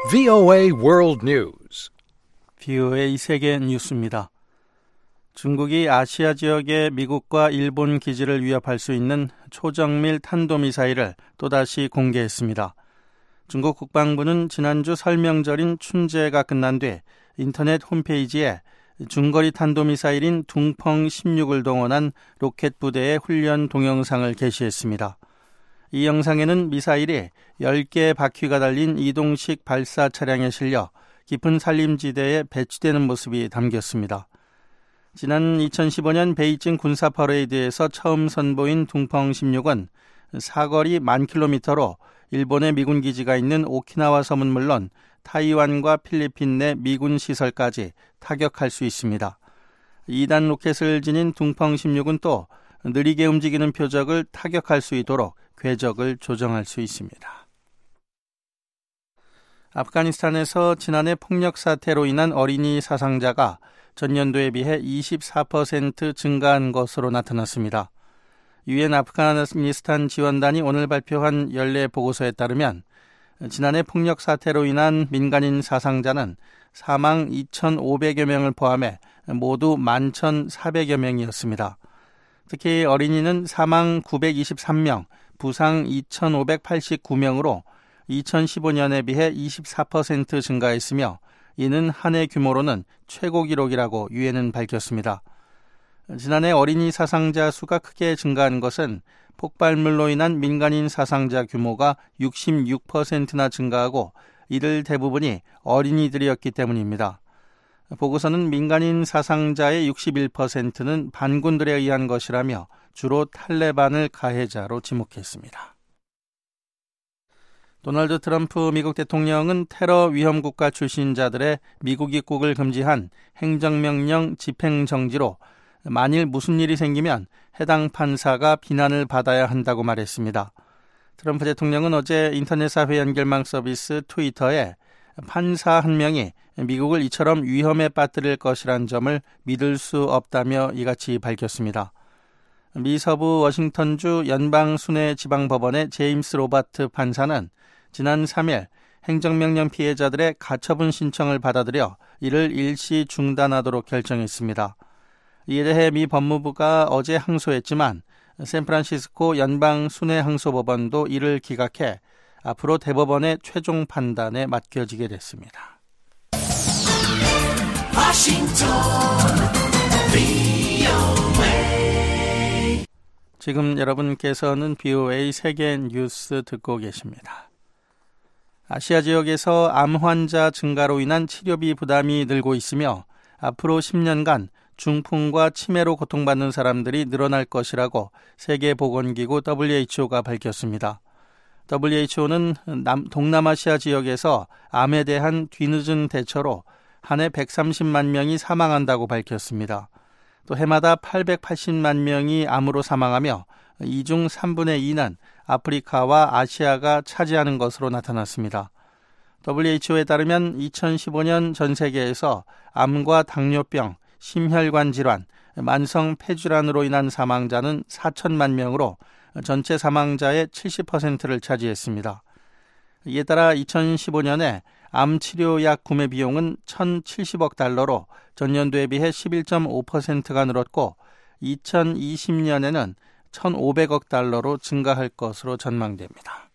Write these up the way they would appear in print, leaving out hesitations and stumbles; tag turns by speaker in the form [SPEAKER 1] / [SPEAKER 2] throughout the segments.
[SPEAKER 1] VOA World News.
[SPEAKER 2] VOA 세계 뉴스입니다. 중국이 아시아 지역의 미국과 일본 기지를 위협할 수 있는 초정밀 탄도미사일을 또다시 공개했습니다. 중국 국방부는 지난주 설명절인 춘제가 끝난 뒤 인터넷 홈페이지에 중거리 탄도미사일인 둥펑 16을 동원한 로켓 부대의 훈련 동영상을 게시했습니다. 이 영상에는 미사일이 10개의 바퀴가 달린 이동식 발사 차량에 실려 깊은 산림지대에 배치되는 모습이 담겼습니다. 지난 2015년 베이징 군사 퍼레이드에서 처음 선보인 둥펑 16은 사거리 10,000km로 일본의 미군 기지가 있는 오키나와 섬은 물론 타이완과 필리핀 내 미군 시설까지 타격할 수 있습니다. 2단 로켓을 지닌 둥펑 16은 또 느리게 움직이는 표적을 타격할 수 있도록 궤적을 조정할 수 있습니다. 아프가니스탄에서 지난해 폭력 사태로 인한 어린이 사상자가 전년도에 비해 24% 증가한 것으로 나타났습니다. 유엔 아프가니스탄 지원단이 오늘 발표한 연례 보고서에 따르면 지난해 폭력 사태로 인한 민간인 사상자는 사망 2,500여 명을 포함해 모두 11,400여 명이었습니다. 특히 어린이는 사망 923명, 부상 2,589명으로 2015년에 비해 24% 증가했으며 이는 한 해 규모로는 최고 기록이라고 유엔은 밝혔습니다. 지난해 어린이 사상자 수가 크게 증가한 것은 폭발물로 인한 민간인 사상자 규모가 66%나 증가하고 이들 대부분이 어린이들이었기 때문입니다. 보고서는 민간인 사상자의 61%는 반군들에 의한 것이라며 주로 탈레반을 가해자로 지목했습니다. 도널드 트럼프 미국 대통령은 테러 위험 국가 출신자들의 미국 입국을 금지한 행정명령 집행정지로 만일 무슨 일이 생기면 해당 판사가 비난을 받아야 한다고 말했습니다. 트럼프 대통령은 어제 인터넷 사회 연결망 서비스 트위터에 판사 한 명이 미국을 이처럼 위험에 빠뜨릴 것이란 점을 믿을 수 없다며 이같이 밝혔습니다. 미 서부 워싱턴주 연방순회지방법원의 제임스 로바트 판사는 지난 3일 행정명령 피해자들의 가처분 신청을 받아들여 이를 일시 중단하도록 결정했습니다. 이에 대해 미 법무부가 어제 항소했지만 샌프란시스코 연방순회항소법원도 이를 기각해 앞으로 대법원의 최종 판단에 맡겨지게 됐습니다. 지금 여러분께서는 VOA 세계 뉴스 듣고 계십니다. 아시아 지역에서 암 환자 증가로 인한 치료비 부담이 늘고 있으며 앞으로 10년간 중풍과 치매로 고통받는 사람들이 늘어날 것이라고 세계보건기구 WHO가 밝혔습니다. WHO는 동남아시아 지역에서 암에 대한 뒤늦은 대처로 한 해 130만 명이 사망한다고 밝혔습니다. 또 해마다 880만 명이 암으로 사망하며 이 중 3분의 2는 아프리카와 아시아가 차지하는 것으로 나타났습니다. WHO에 따르면 2015년 전 세계에서 암과 당뇨병, 심혈관 질환, 만성 폐질환으로 인한 사망자는 4천만 명으로 전체 사망자의 70%를 차지했습니다. 이에 따라 2015년에 암 치료약 구매 비용은 1,070억 달러로 전년도에 비해 11.5%가 늘었고 2020년에는 1,500억 달러로 증가할 것으로 전망됩니다.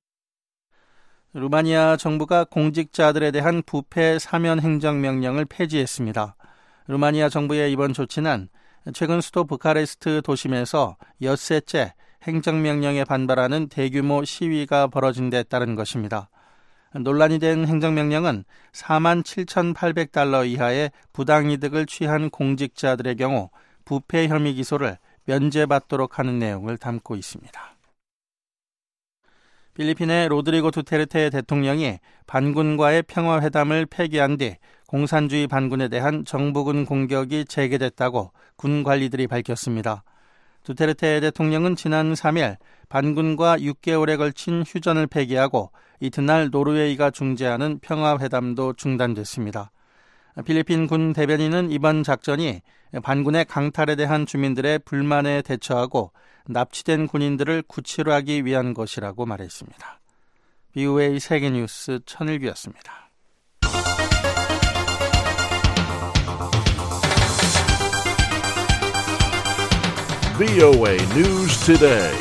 [SPEAKER 2] 루마니아 정부가 공직자들에 대한 부패 사면 행정명령을 폐지했습니다. 루마니아 정부의 이번 조치는 최근 수도 부카레스트 도심에서 엿새째 행정명령에 반발하는 대규모 시위가 벌어진 데 따른 것입니다. 논란이 된 행정명령은 47,800달러 이하의 부당이득을 취한 공직자들의 경우 부패 혐의 기소를 면제받도록 하는 내용을 담고 있습니다. 필리핀의 로드리고 두테르테 대통령이 반군과의 평화회담을 폐기한 뒤 공산주의 반군에 대한 정부군 공격이 재개됐다고 군 관리들이 밝혔습니다. 두테르테 대통령은 지난 3일 반군과 6개월에 걸친 휴전을 폐기하고 이튿날 노르웨이가 중재하는 평화회담도 중단됐습니다. 필리핀 군 대변인은 이번 작전이 반군의 강탈에 대한 주민들의 불만에 대처하고 납치된 군인들을 구출하기 위한 것이라고 말했습니다. BOA 세계뉴스 천일규였습니다.
[SPEAKER 3] BOA News Today.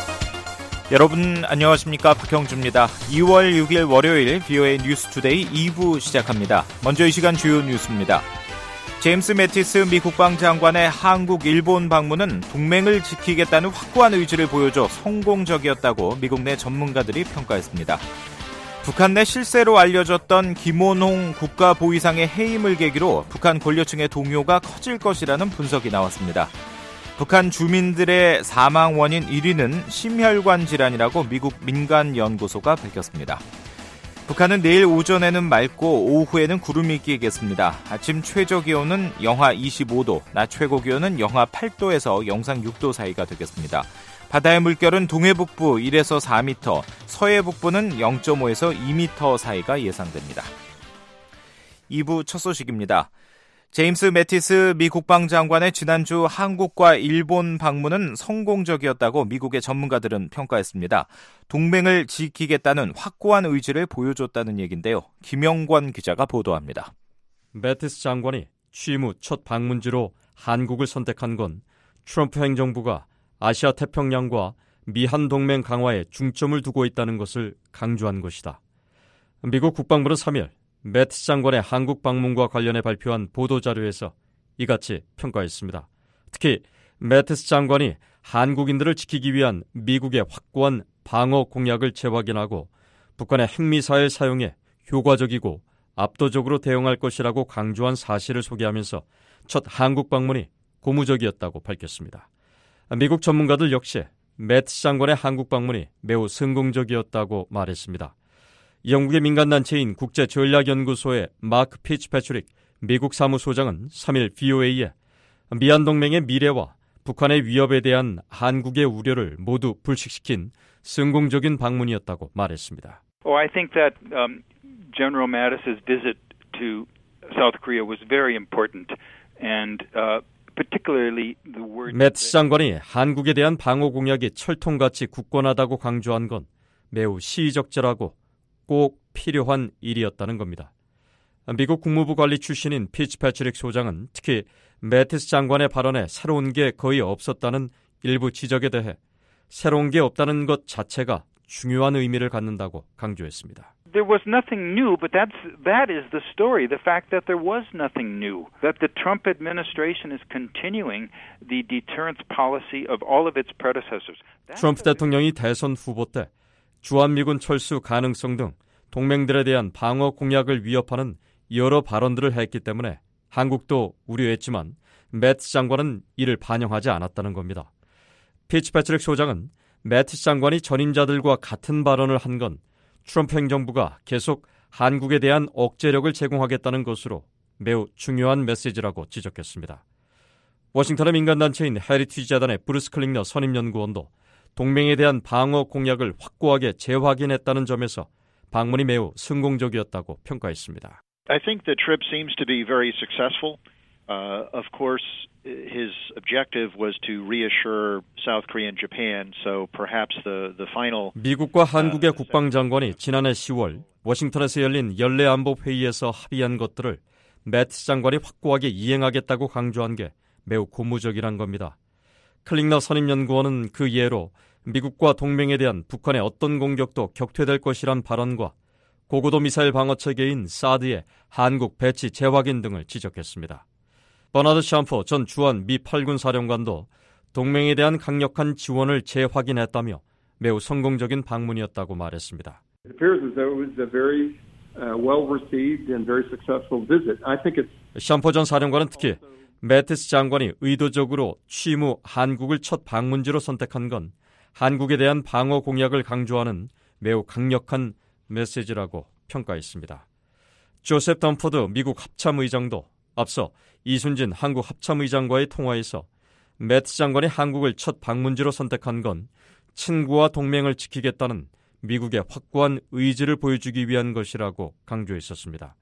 [SPEAKER 4] 여러분 안녕하십니까? 박형주입니다. 2월 6일 월요일 BOA 뉴스 투데이 2부 시작합니다. 먼저 이 시간 주요 뉴스입니다. 제임스 매티스 미 국방장관의 한국, 일본 방문은 동맹을 지키겠다는 확고한 의지를 보여줘 성공적이었다고 미국 내 전문가들이 평가했습니다. 북한 내 실세로 알려졌던 김원홍 국가보위상의 해임을 계기로 북한 권력층의 동요가 커질 것이라는 분석이 나왔습니다. 북한 주민들의 사망 원인 1위는 심혈관 질환이라고 미국 민간연구소가 밝혔습니다. 북한은 내일 오전에는 맑고 오후에는 구름이 끼겠습니다. 아침 최저기온은 영하 25도, 낮 최고기온은 영하 8도에서 영상 6도 사이가 되겠습니다. 바다의 물결은 동해북부 1에서 4m, 서해북부는 0.5에서 2m 사이가 예상됩니다. 2부 첫 소식입니다. 제임스 매티스 미 국방장관의 지난주 한국과 일본 방문은 성공적이었다고 미국의 전문가들은 평가했습니다. 동맹을 지키겠다는 확고한 의지를 보여줬다는 얘기인데요. 김영권 기자가 보도합니다.
[SPEAKER 5] 매티스 장관이 취임 후 첫 방문지로 한국을 선택한 건 트럼프 행정부가 아시아 태평양과 미한 동맹 강화에 중점을 두고 있다는 것을 강조한 것이다. 미국 국방부는 3일 매티스 장관의 한국 방문과 관련해 발표한 보도자료에서 이같이 평가했습니다. 특히 매티스 장관이 한국인들을 지키기 위한 미국의 확고한 방어 공약을 재확인하고 북한의 핵미사일 사용에 효과적이고 압도적으로 대응할 것이라고 강조한 사실을 소개하면서 첫 한국 방문이 고무적이었다고 밝혔습니다. 미국 전문가들 역시 매티스 장관의 한국 방문이 매우 성공적이었다고 말했습니다. 영국의 민간단체인 국제전략연구소의 마크 피츠패트릭 미국 사무소장은 3일 BOA에 미한동맹의 미래와 북한의 위협에 대한 한국의 우려를 모두 불식시킨 성공적인 방문이었다고 말했습니다.
[SPEAKER 6] I think that General Mattis's visit to South Korea was very important and particularly the word
[SPEAKER 5] 매티스 장관이 한국에 대한 방어 공약이 철통같이 굳건하다고 강조한 건 매우 시의적절하고 꼭 필요한 일이었다는 겁니다. 미국 국무부 관리 출신인 피츠패트릭 소장은 특히 매티스 장관의 발언에 새로운 게 거의 없었다는 일부 지적에 대해 새로운 게 없다는 것 자체가 중요한 의미를 갖는다고 강조했습니다.
[SPEAKER 6] There was nothing new, but that is the story. The fact that there was nothing new. That the Trump administration is continuing the deterrence policy of all of its predecessors.
[SPEAKER 5] 트럼프 대통령이 대선 후보 때 주한미군 철수 가능성 등 동맹들에 대한 방어 공약을 위협하는 여러 발언들을 했기 때문에 한국도 우려했지만 매티스 장관은 이를 반영하지 않았다는 겁니다. 피츠패트릭 소장은 매티스 장관이 전임자들과 같은 발언을 한 건 트럼프 행정부가 계속 한국에 대한 억제력을 제공하겠다는 것으로 매우 중요한 메시지라고 지적했습니다. 워싱턴의 민간단체인 헤리티지 재단의 브루스 클링너 선임연구원도 동맹에 대한 방어 공약을 확고하게 재확인했다는 점에서 방문이 매우 성공적이었다고 평가했습니다.
[SPEAKER 7] I think the trip seems to be very successful. Of course, his objective was to reassure South Korea and Japan, so perhaps the final.
[SPEAKER 5] 미국과 한국의 국방장관이 지난해 10월 워싱턴에서 열린 연례안보회의에서 합의한 것들을 매티스 장관이 확고하게 이행하겠다고 강조한 게 매우 고무적이란 겁니다. 클링너 선임연구원은 그 예로 미국과 동맹에 대한 북한의 어떤 공격도 격퇴될 것이란 발언과 고고도 미사일 방어체계인 사드의 한국 배치 재확인 등을 지적했습니다. 버나드 샴포 전 주한 미 8군 사령관도 동맹에 대한 강력한 지원을 재확인했다며 매우 성공적인 방문이었다고 말했습니다.
[SPEAKER 8] It appears as though it was a very well-received and very successful visit. I think it's.
[SPEAKER 5] 샴포 전 사령관은 특히 매티스 장관이 의도적으로 취임 후 한국을 첫 방문지로 선택한 건 한국에 대한 방어 공약을 강조하는 매우 강력한 메시지라고 평가했습니다. 조셉 덤포드 미국 합참의장도 앞서 이순진 한국 합참의장과의 통화에서 매티스 장관이 한국을 첫 방문지로 선택한 건 친구와 동맹을 지키겠다는 미국의 확고한 의지를 보여주기 위한 것이라고 강조했었습니다.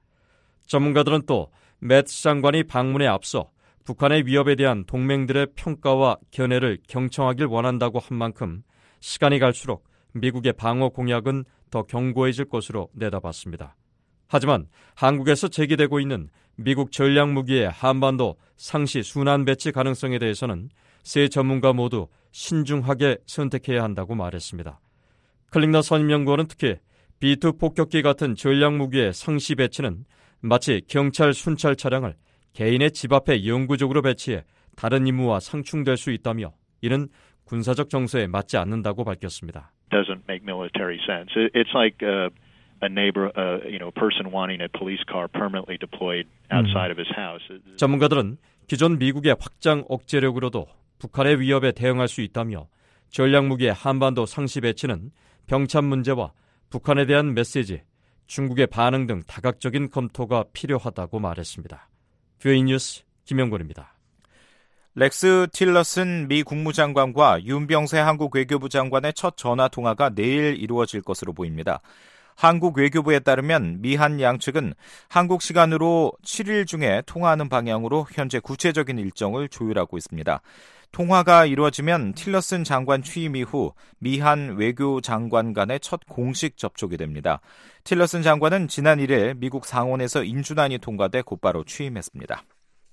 [SPEAKER 5] 전문가들은 또 매티스 장관이 방문에 앞서 북한의 위협에 대한 동맹들의 평가와 견해를 경청하길 원한다고 한 만큼 시간이 갈수록 미국의 방어 공약은 더 견고해질 것으로 내다봤습니다. 하지만 한국에서 제기되고 있는 미국 전략무기의 한반도 상시 순환 배치 가능성에 대해서는 세 전문가 모두 신중하게 선택해야 한다고 말했습니다. 클링너 선임연구원은 특히 B-2 폭격기 같은 전략무기의 상시 배치는 마치 경찰 순찰 차량을 개인의 집 앞에 영구적으로 배치해 다른 임무와 상충될 수 있다며 이는 군사적 정서에 맞지 않는다고 밝혔습니다.
[SPEAKER 7] Doesn't make military sense. It's like a neighbor, person wanting a police car permanently deployed outside of his house.
[SPEAKER 5] 전문가들은 기존 미국의 확장 억제력으로도 북한의 위협에 대응할 수 있다며 전략무기의 한반도 상시 배치는 병참 문제와 북한에 대한 메시지, 중국의 반응 등 다각적인 검토가 필요하다고 말했습니다. 뷰에이 뉴스 김영권입니다.
[SPEAKER 4] 렉스 틸러슨 미 국무장관과 윤병세 한국 외교부 장관의 첫 전화 통화가 내일 이루어질 것으로 보입니다. 한국 외교부에 따르면 미한 양측은 한국 시간으로 7일 중에 통화하는 방향으로 현재 구체적인 일정을 조율하고 있습니다. 통화가 이루어지면 틸러슨 장관 취임 이후 미한 외교장관 간의 첫 공식 접촉이 됩니다. 틸러슨 장관은 지난 1일 미국 상원에서 인준안이 통과돼 곧바로 취임했습니다.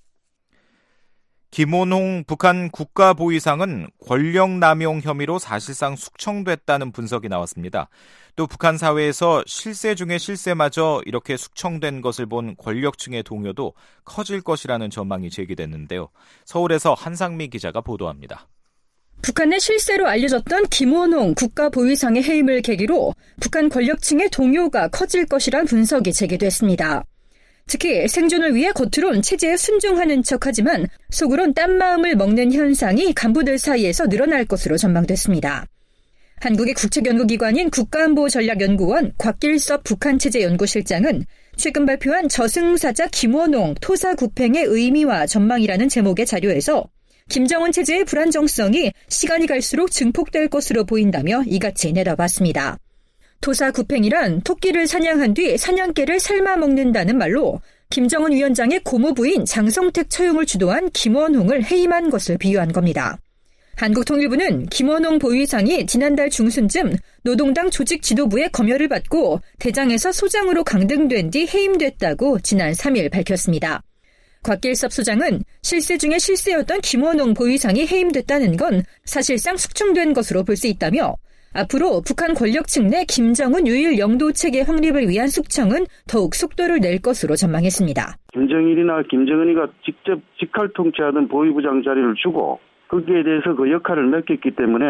[SPEAKER 4] 김원홍 북한 국가보위상은 권력남용 혐의로 사실상 숙청됐다는 분석이 나왔습니다. 또 북한 사회에서 실세 중에 실세마저 이렇게 숙청된 것을 본 권력층의 동요도 커질 것이라는 전망이 제기됐는데요. 서울에서 한상미 기자가 보도합니다.
[SPEAKER 9] 북한의 실세로 알려졌던 김원홍 국가보위상의 해임을 계기로 북한 권력층의 동요가 커질 것이란 분석이 제기됐습니다. 특히 생존을 위해 겉으론 체제에 순종하는 척하지만 속으론 딴 마음을 먹는 현상이 간부들 사이에서 늘어날 것으로 전망됐습니다. 한국의 국책연구기관인 국가안보전략연구원 곽길섭 북한체제연구실장은 최근 발표한 저승사자 김원홍 토사구팽의 의미와 전망이라는 제목의 자료에서 김정은 체제의 불안정성이 시간이 갈수록 증폭될 것으로 보인다며 이같이 내다봤습니다. 토사구팽이란 토끼를 사냥한 뒤 사냥개를 삶아 먹는다는 말로 김정은 위원장의 고모부인 장성택 처용을 주도한 김원홍을 해임한 것을 비유한 겁니다. 한국통일부는 김원홍 보위상이 지난달 중순쯤 노동당 조직 지도부의 검열을 받고 대장에서 소장으로 강등된 뒤 해임됐다고 지난 3일 밝혔습니다. 곽길섭 소장은 실세 중에 실세였던 김원홍 보위상이 해임됐다는 건 사실상 숙청된 것으로 볼 수 있다며 앞으로 북한 권력층 내 김정은 유일 영도체계 확립을 위한 숙청은 더욱 속도를 낼 것으로 전망했습니다.
[SPEAKER 10] 김정일이나 김정은이가 직접 직할 통치하던 보위부장 자리를 주고 거기에 대해서 그 역할을 맡겼기 때문에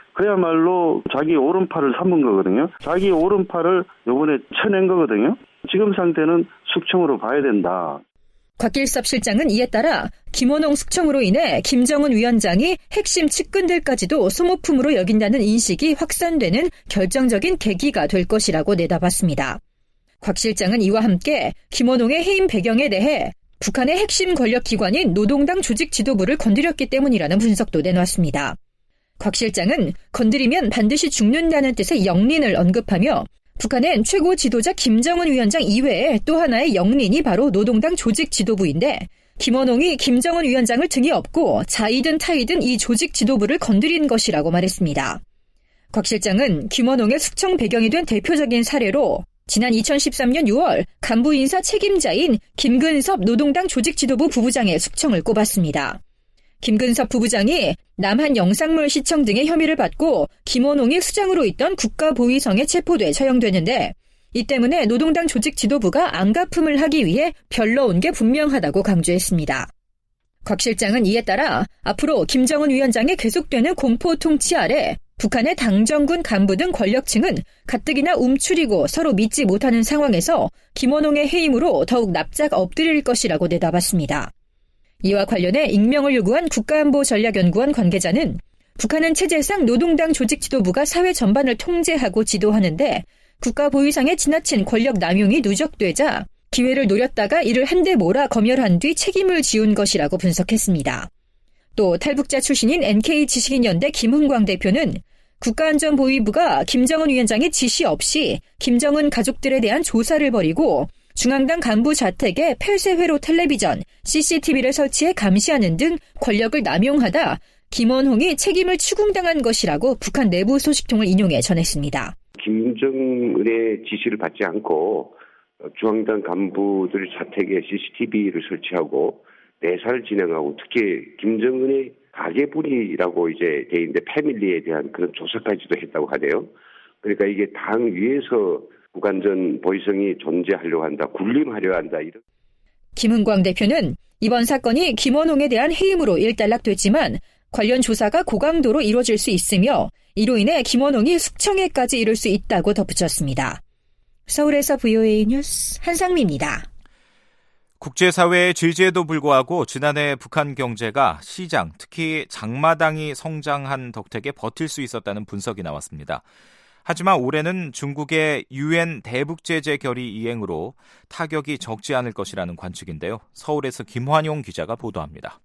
[SPEAKER 10] 그야말로 자기 오른팔을 삼은 거거든요. 자기 오른팔을 이번에 쳐낸 거거든요. 지금 상태는 숙청으로 봐야 된다.
[SPEAKER 9] 곽길섭 실장은 이에 따라 김원홍 숙청으로 인해 김정은 위원장이 핵심 측근들까지도 소모품으로 여긴다는 인식이 확산되는 결정적인 계기가 될 것이라고 내다봤습니다. 곽 실장은 이와 함께 김원홍의 해임 배경에 대해 북한의 핵심 권력기관인 노동당 조직 지도부를 건드렸기 때문이라는 분석도 내놨습니다. 곽 실장은 건드리면 반드시 죽는다는 뜻의 영린을 언급하며 북한엔 최고 지도자 김정은 위원장 이외에 또 하나의 영린이 바로 노동당 조직 지도부인데 김원홍이 김정은 위원장을 등에 업고 자이든 타이든 이 조직 지도부를 건드린 것이라고 말했습니다. 곽 실장은 김원홍의 숙청 배경이 된 대표적인 사례로 지난 2013년 6월 간부 인사 책임자인 김근섭 노동당 조직 지도부 부부장의 숙청을 꼽았습니다. 김근섭 부부장이 남한 영상물 시청 등의 혐의를 받고 김원홍이 수장으로 있던 국가보위성에 체포돼 처형되는데 이 때문에 노동당 조직 지도부가 안갚음을 하기 위해 별러 온 게 분명하다고 강조했습니다. 곽 실장은 이에 따라 앞으로 김정은 위원장의 계속되는 공포 통치 아래 북한의 당정군 간부 등 권력층은 가뜩이나 움츠리고 서로 믿지 못하는 상황에서 김원홍의 해임으로 더욱 납작 엎드릴 것이라고 내다봤습니다. 이와 관련해 익명을 요구한 국가안보전략연구원 관계자는 북한은 체제상 노동당 조직 지도부가 사회 전반을 통제하고 지도하는데 국가보위상의 지나친 권력 남용이 누적되자 기회를 노렸다가 이를 한데 몰아 검열한 뒤 책임을 지운 것이라고 분석했습니다. 또 탈북자 출신인 NK지식인연대 김흥광 대표는 국가안전보위부가 김정은 위원장의 지시 없이 김정은 가족들에 대한 조사를 벌이고 중앙당 간부 자택에 폐쇄회로 텔레비전, CCTV를 설치해 감시하는 등 권력을 남용하다 김원홍이 책임을 추궁당한 것이라고 북한 내부 소식통을 인용해 전했습니다.
[SPEAKER 11] 김정은의 지시를 받지 않고 중앙당 간부들 자택에 CCTV를 설치하고 내사를 진행하고 특히 김정은의 가계분이라고 이제 돼 있는데 패밀리에 대한 그런 조사까지도 했다고 하네요. 그러니까 이게 당 위에서 북한전 보위성이 존재하려고 한다, 군림하려고 한다. 이런.
[SPEAKER 9] 김은광 대표는 이번 사건이 김원홍에 대한 해임으로 일단락됐지만 관련 조사가 고강도로 이루어질 수 있으며 이로 인해 김원홍이 숙청에까지 이를 수 있다고 덧붙였습니다. 서울에서 VOA 뉴스 한상미입니다.
[SPEAKER 4] 국제사회의 제재에도 불구하고 지난해 북한 경제가 시장, 특히 장마당이 성장한 덕택에 버틸 수 있었다는 분석이 나왔습니다. 하지만 올해는 중국의 UN 대북제재 결의 이행으로 타격이 적지 않을 것이라는 관측인데요. 서울에서 김환용 기자가 보도합니다.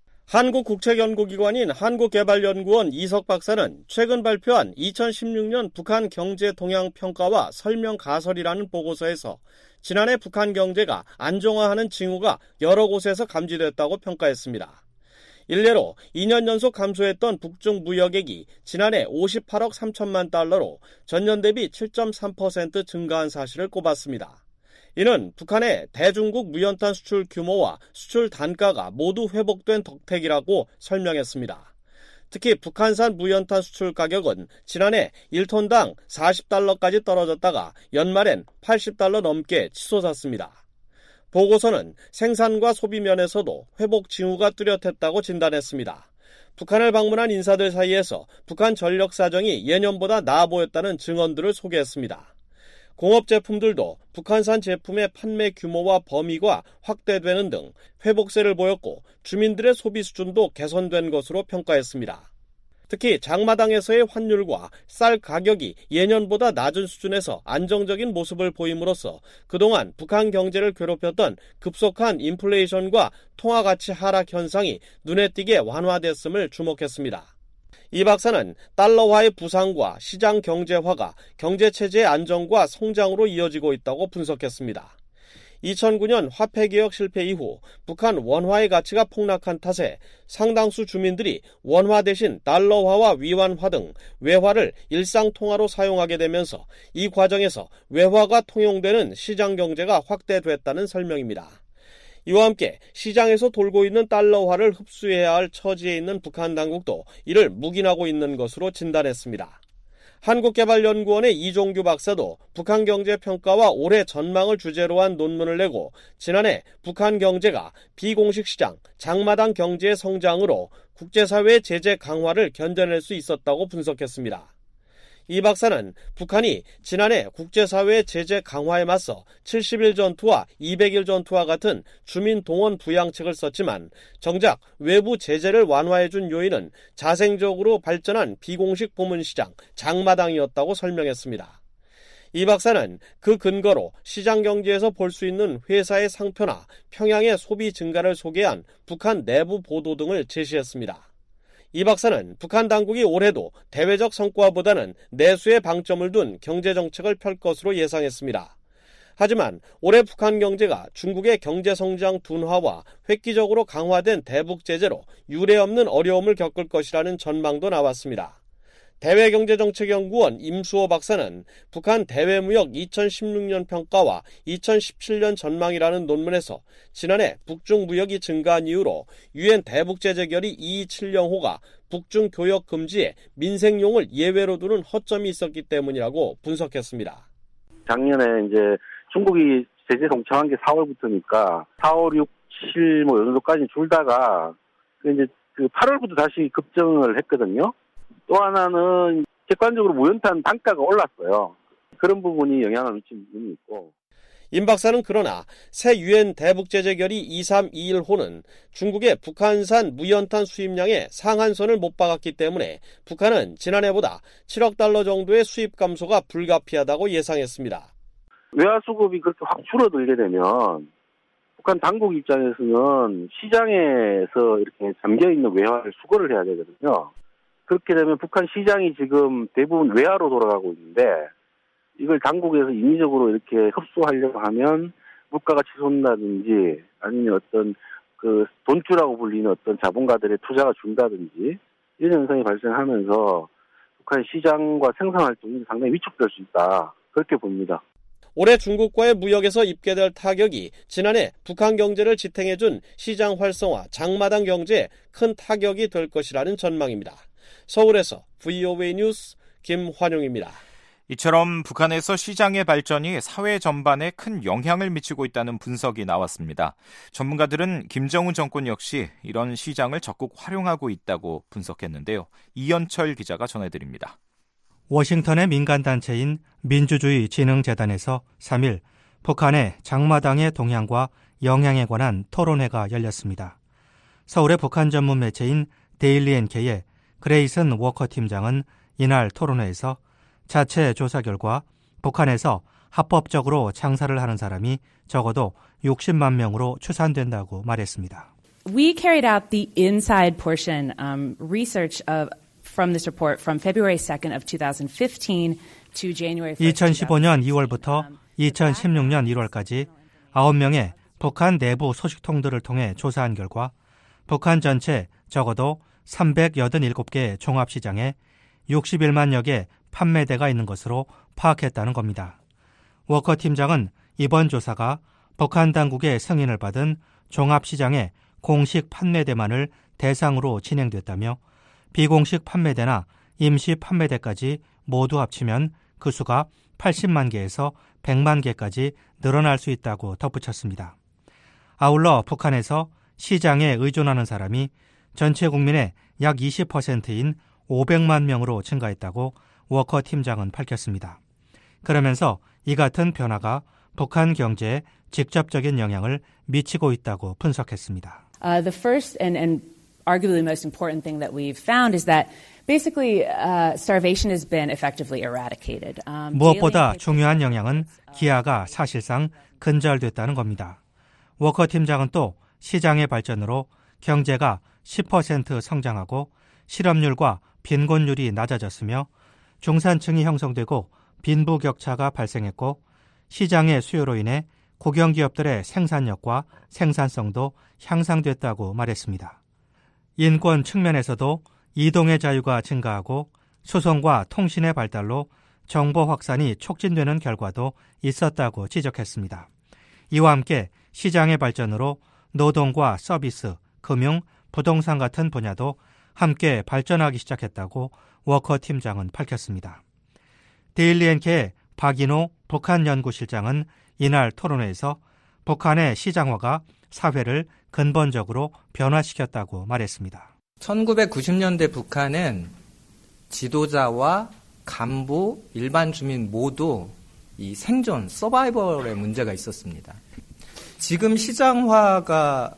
[SPEAKER 12] 한국국책연구기관인 한국개발연구원 이석 박사는 최근 발표한 2016년 북한 경제 동향 평가와 설명 가설이라는 보고서에서 지난해 북한 경제가 안정화하는 징후가 여러 곳에서 감지됐다고 평가했습니다. 일례로 2년 연속 감소했던 북중 무역액이 지난해 58억 3천만 달러로 전년 대비 7.3% 증가한 사실을 꼽았습니다. 이는 북한의 대중국 무연탄 수출 규모와 수출 단가가 모두 회복된 덕택이라고 설명했습니다. 특히 북한산 무연탄 수출 가격은 지난해 1톤당 40달러까지 떨어졌다가 연말엔 80달러 넘게 치솟았습니다. 보고서는 생산과 소비 면에서도 회복 징후가 뚜렷했다고 진단했습니다. 북한을 방문한 인사들 사이에서 북한 전력 사정이 예년보다 나아 보였다는 증언들을 소개했습니다. 공업 제품들도 북한산 제품의 판매 규모와 범위가 확대되는 등 회복세를 보였고 주민들의 소비 수준도 개선된 것으로 평가했습니다. 특히 장마당에서의 환율과 쌀 가격이 예년보다 낮은 수준에서 안정적인 모습을 보임으로써 그동안 북한 경제를 괴롭혔던 급속한 인플레이션과 통화가치 하락 현상이 눈에 띄게 완화됐음을 주목했습니다. 이 박사는 달러화의 부상과 시장 경제화가 경제체제의 안정과 성장으로 이어지고 있다고 분석했습니다. 2009년 화폐개혁 실패 이후 북한 원화의 가치가 폭락한 탓에 상당수 주민들이 원화 대신 달러화와 위안화 등 외화를 일상통화로 사용하게 되면서 이 과정에서 외화가 통용되는 시장 경제가 확대됐다는 설명입니다. 이와 함께 시장에서 돌고 있는 달러화를 흡수해야 할 처지에 있는 북한 당국도 이를 묵인하고 있는 것으로 진단했습니다. 한국개발연구원의 이종규 박사도 북한 경제 평가와 올해 전망을 주제로 한 논문을 내고 지난해 북한 경제가 비공식 시장, 장마당 경제의 성장으로 국제사회의 제재 강화를 견뎌낼 수 있었다고 분석했습니다. 이 박사는 북한이 지난해 국제사회의 제재 강화에 맞서 70일 전투와 200일 전투와 같은 주민 동원 부양책을 썼지만 정작 외부 제재를 완화해준 요인은 자생적으로 발전한 비공식 보문시장, 장마당이었다고 설명했습니다. 이 박사는 그 근거로 시장경제에서 볼 수 있는 회사의 상표나 평양의 소비 증가를 소개한 북한 내부 보도 등을 제시했습니다. 이 박사는 북한 당국이 올해도 대외적 성과보다는 내수에 방점을 둔 경제정책을 펼 것으로 예상했습니다. 하지만 올해 북한 경제가 중국의 경제성장 둔화와 획기적으로 강화된 대북 제재로 유례없는 어려움을 겪을 것이라는 전망도 나왔습니다. 대외경제정책연구원 임수호 박사는 북한 대외무역 2016년 평가와 2017년 전망이라는 논문에서 지난해 북중 무역이 증가한 이후로 UN 대북제재결의 2270호가 북중 교역 금지에 민생용을 예외로 두는 허점이 있었기 때문이라고 분석했습니다.
[SPEAKER 10] 작년에 이제 중국이 제재 동참한 게 4월부터니까 4월, 6, 7 뭐 이 정도까지 줄다가 이제 8월부터 다시 급증을 했거든요. 또 하나는 객관적으로 무연탄 단가가 올랐어요. 그런 부분이 영향을 미친 부분이 있고.
[SPEAKER 12] 임 박사는 그러나 새 유엔 대북제재결의 2321호는 중국의 북한산 무연탄 수입량의 상한선을 못 박았기 때문에 북한은 지난해보다 7억 달러 정도의 수입 감소가 불가피하다고 예상했습니다.
[SPEAKER 10] 외화 수급이 그렇게 확 줄어들게 되면 북한 당국 입장에서는 시장에서 이렇게 잠겨있는 외화를 수거를 해야 되거든요. 그렇게 되면 북한 시장이 지금 대부분 외화로 돌아가고 있는데 이걸 당국에서 인위적으로 이렇게 흡수하려고 하면 물가가 치솟는다든지 아니면 어떤 돈주라고 불리는 어떤 자본가들의 투자가 준다든지 이런 현상이 발생하면서 북한 시장과 생산 활동이 상당히 위축될 수 있다. 그렇게 봅니다.
[SPEAKER 12] 올해 중국과의 무역에서 입게될 타격이 지난해 북한 경제를 지탱해준 시장 활성화, 장마당 경제에 큰 타격이 될 것이라는 전망입니다. 서울에서 VOA 뉴스 김환용입니다.
[SPEAKER 4] 이처럼 북한에서 시장의 발전이 사회 전반에 큰 영향을 미치고 있다는 분석이 나왔습니다. 전문가들은 김정은 정권 역시 이런 시장을 적극 활용하고 있다고 분석했는데요. 이현철 기자가 전해드립니다.
[SPEAKER 2] 워싱턴의 민간단체인 민주주의진흥재단에서 3일 북한의 장마당의 동향과 영향에 관한 토론회가 열렸습니다. 서울의 북한 전문 매체인 데일리 NK의 그레이슨 워커 팀장은 이날 토론회에서 자체 조사 결과 북한에서 합법적으로 장사를 하는 사람이 적어도 60만 명으로 추산된다고 말했습니다.
[SPEAKER 13] We carried out the inside portion research from this report from February 2nd of 2015 to January 1st.
[SPEAKER 2] 2015년 2월부터 2016년 1월까지 9명의 북한 내부 소식통들을 통해 조사한 결과 북한 전체 적어도 387개 종합시장에 61만여 개 판매대가 있는 것으로 파악했다는 겁니다. 워커 팀장은 이번 조사가 북한 당국의 승인을 받은 종합시장의 공식 판매대만을 대상으로 진행됐다며 비공식 판매대나 임시 판매대까지 모두 합치면 그 수가 80만 개에서 100만 개까지 늘어날 수 있다고 덧붙였습니다. 아울러 북한에서 시장에 의존하는 사람이 전체 국민의 약 20%인 500만 명으로 증가했다고 워커 팀장은 밝혔습니다. 그러면서 이 같은 변화가 북한 경제에 직접적인 영향을 미치고 있다고 분석했습니다.
[SPEAKER 13] The first and arguably most important thing that we've found is that basically starvation has been effectively eradicated.
[SPEAKER 2] 무엇보다 중요한 영향은 기아가 사실상 근절됐다는 겁니다. 워커 팀장은 또 시장의 발전으로 경제가 10% 성장하고 실업률과 빈곤율이 낮아졌으며 중산층이 형성되고 빈부격차가 발생했고 시장의 수요로 인해 국영기업들의 생산력과 생산성도 향상됐다고 말했습니다. 인권 측면에서도 이동의 자유가 증가하고 수송과 통신의 발달로 정보 확산이 촉진되는 결과도 있었다고 지적했습니다. 이와 함께 시장의 발전으로 노동과 서비스, 금융, 부동산 같은 분야도 함께 발전하기 시작했다고 워커 팀장은 밝혔습니다. 데일리 NK의 박인호 북한 연구실장은 이날 토론회에서 북한의 시장화가 사회를 근본적으로 변화시켰다고 말했습니다.
[SPEAKER 14] 1990년대 북한은 지도자와 간부, 일반 주민 모두 이 생존, 서바이벌의 문제가 있었습니다. 지금 시장화가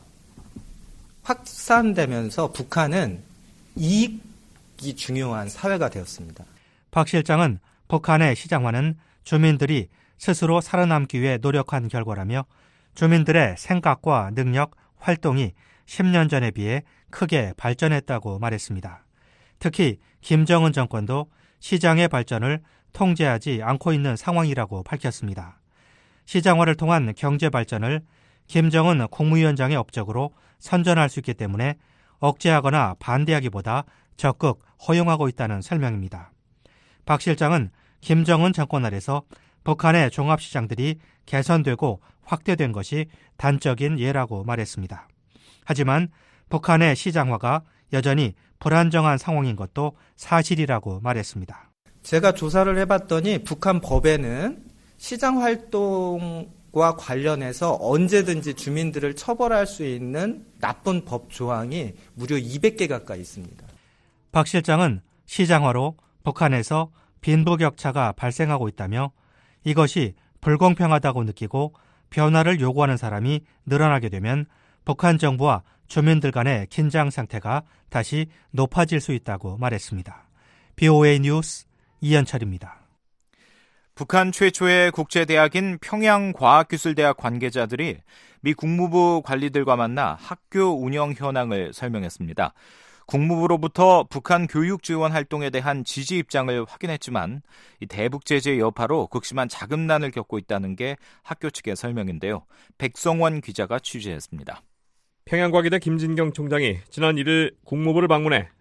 [SPEAKER 14] 확산되면서 북한은 이익이 중요한 사회가 되었습니다.
[SPEAKER 2] 박 실장은 북한의 시장화는 주민들이 스스로 살아남기 위해 노력한 결과라며 주민들의 생각과 능력, 활동이 10년 전에 비해 크게 발전했다고 말했습니다. 특히 김정은 정권도 시장의 발전을 통제하지 않고 있는 상황이라고 밝혔습니다. 시장화를 통한 경제 발전을 김정은 국무위원장의 업적으로 선전할 수 있기 때문에 억제하거나 반대하기보다 적극 허용하고 있다는 설명입니다. 박 실장은 김정은 정권 아래서 북한의 종합시장들이 개선되고 확대된 것이 단적인 예라고 말했습니다. 하지만 북한의 시장화가 여전히 불안정한 상황인 것도 사실이라고 말했습니다.
[SPEAKER 14] 제가 조사를 해봤더니 북한 법에는 시장 활동과 관련해서 언제든지 주민들을 처벌할 수 있는 나쁜 법 조항이 무려 200개 가까이 있습니다.
[SPEAKER 2] 박 실장은 시장화로 북한에서 빈부격차가 발생하고 있다며 이것이 불공평하다고 느끼고 변화를 요구하는 사람이 늘어나게 되면 북한 정부와 주민들 간의 긴장 상태가 다시 높아질 수 있다고 말했습니다. BOA 뉴스 이현철입니다.
[SPEAKER 4] 북한 최초의 국제대학인 평양과학기술대학 관계자들이 미 국무부 관리들과 만나 학교 운영 현황을 설명했습니다. 국무부로부터 북한 교육 지원 활동에 대한 지지 입장을 확인했지만 이 대북 제재 여파로 극심한 자금난을 겪고 있다는 게 학교 측의 설명인데요. 백성원 기자가 취재했습니다.
[SPEAKER 15] 평양과기대 김진경 총장이 지난 1일 국무부를 방문해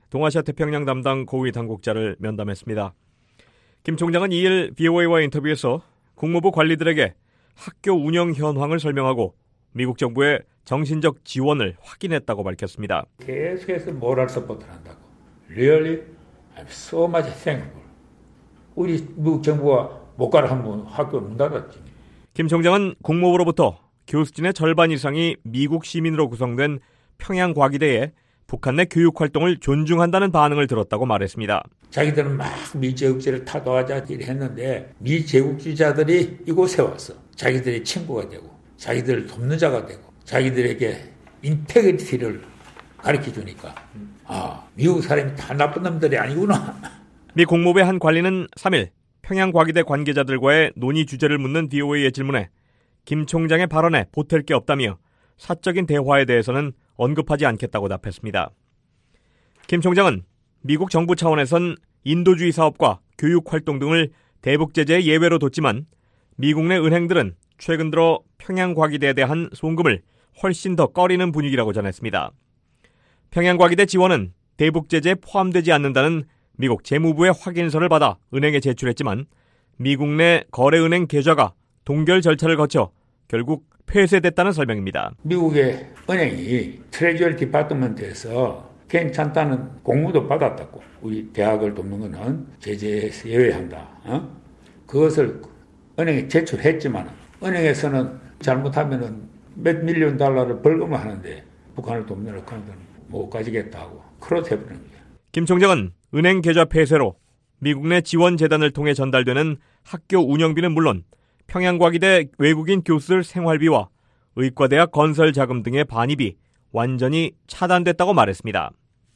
[SPEAKER 5] 동아시아 태평양 담당 고위 당국자를 면담했습니다. 김 총장은 2일 VOA와 인터뷰에서 국무부 관리들에게 학교 운영 현황을 설명하고 미국 정부의 정신적 지원을 확인했다고 밝혔습니다.
[SPEAKER 15] 계속해서 모랄 서포트를 한다고. Really? I'm so much thankful. 우리 미국 정부가 못 가라 하면 학교 문 닫았지.
[SPEAKER 5] 김 총장은 국무부로부터 교수진의 절반 이상이 미국 시민으로 구성된 평양과기대에 북한 내 교육 활동을 존중한다는 반응을 들었다고 말했습니다.
[SPEAKER 15] 자기들은 막 미제국주의를 타도하자 했는데 미제국주의자들이 이곳에 와서 자기들의 친구가 되고 자기들을 돕는 자가 되고 자기들에게 인테그리티를 가르쳐 주니까 미국 사람이 다 나쁜 놈들이 아니구나.
[SPEAKER 5] 미 국무부의 한 관리는 3일 평양과기대 관계자들과의 논의 주제를 묻는 VOA의 질문에 김 총장의 발언에 보탤 게 없다며 사적인 대화에 대해서는 언급하지 않겠다고 답했습니다. 김 총장은 미국 정부 차원에선 인도주의 사업과 교육 활동 등을 대북 제재의 예외로 뒀지만 미국 내 은행들은 최근 들어 평양과기대에 대한 송금을 훨씬 더 꺼리는 분위기라고 전했습니다. 평양과기대 지원은 대북 제재에 포함되지 않는다는 미국 재무부의 확인서를 받아 은행에 제출했지만 미국 내 거래은행 계좌가 동결 절차를 거쳐 결국 폐쇄됐다는 설명입니다.
[SPEAKER 15] 미국의 은행이 트레저리 디파트먼트에서 괜찮다는 공문도 받았다고. 우리 대학을 돕는 것은 제재에서 예외한다. 그것을 은행에 제출했지만 은행에서는 잘못하면 몇 밀리언 달러를 벌금을 하는데 북한을 돕는 그런 못 가지겠다고 크로스 해버리는 거예요.
[SPEAKER 5] 김 총장은 은행 계좌 폐쇄로 미국 내 지원 재단을 통해 전달되는 학교 운영비는 물론 평양과기대 외국인 교수들 생활비와 의과대학 건설 자금 등의 반입이 완전히 차단됐다고 말했습니다.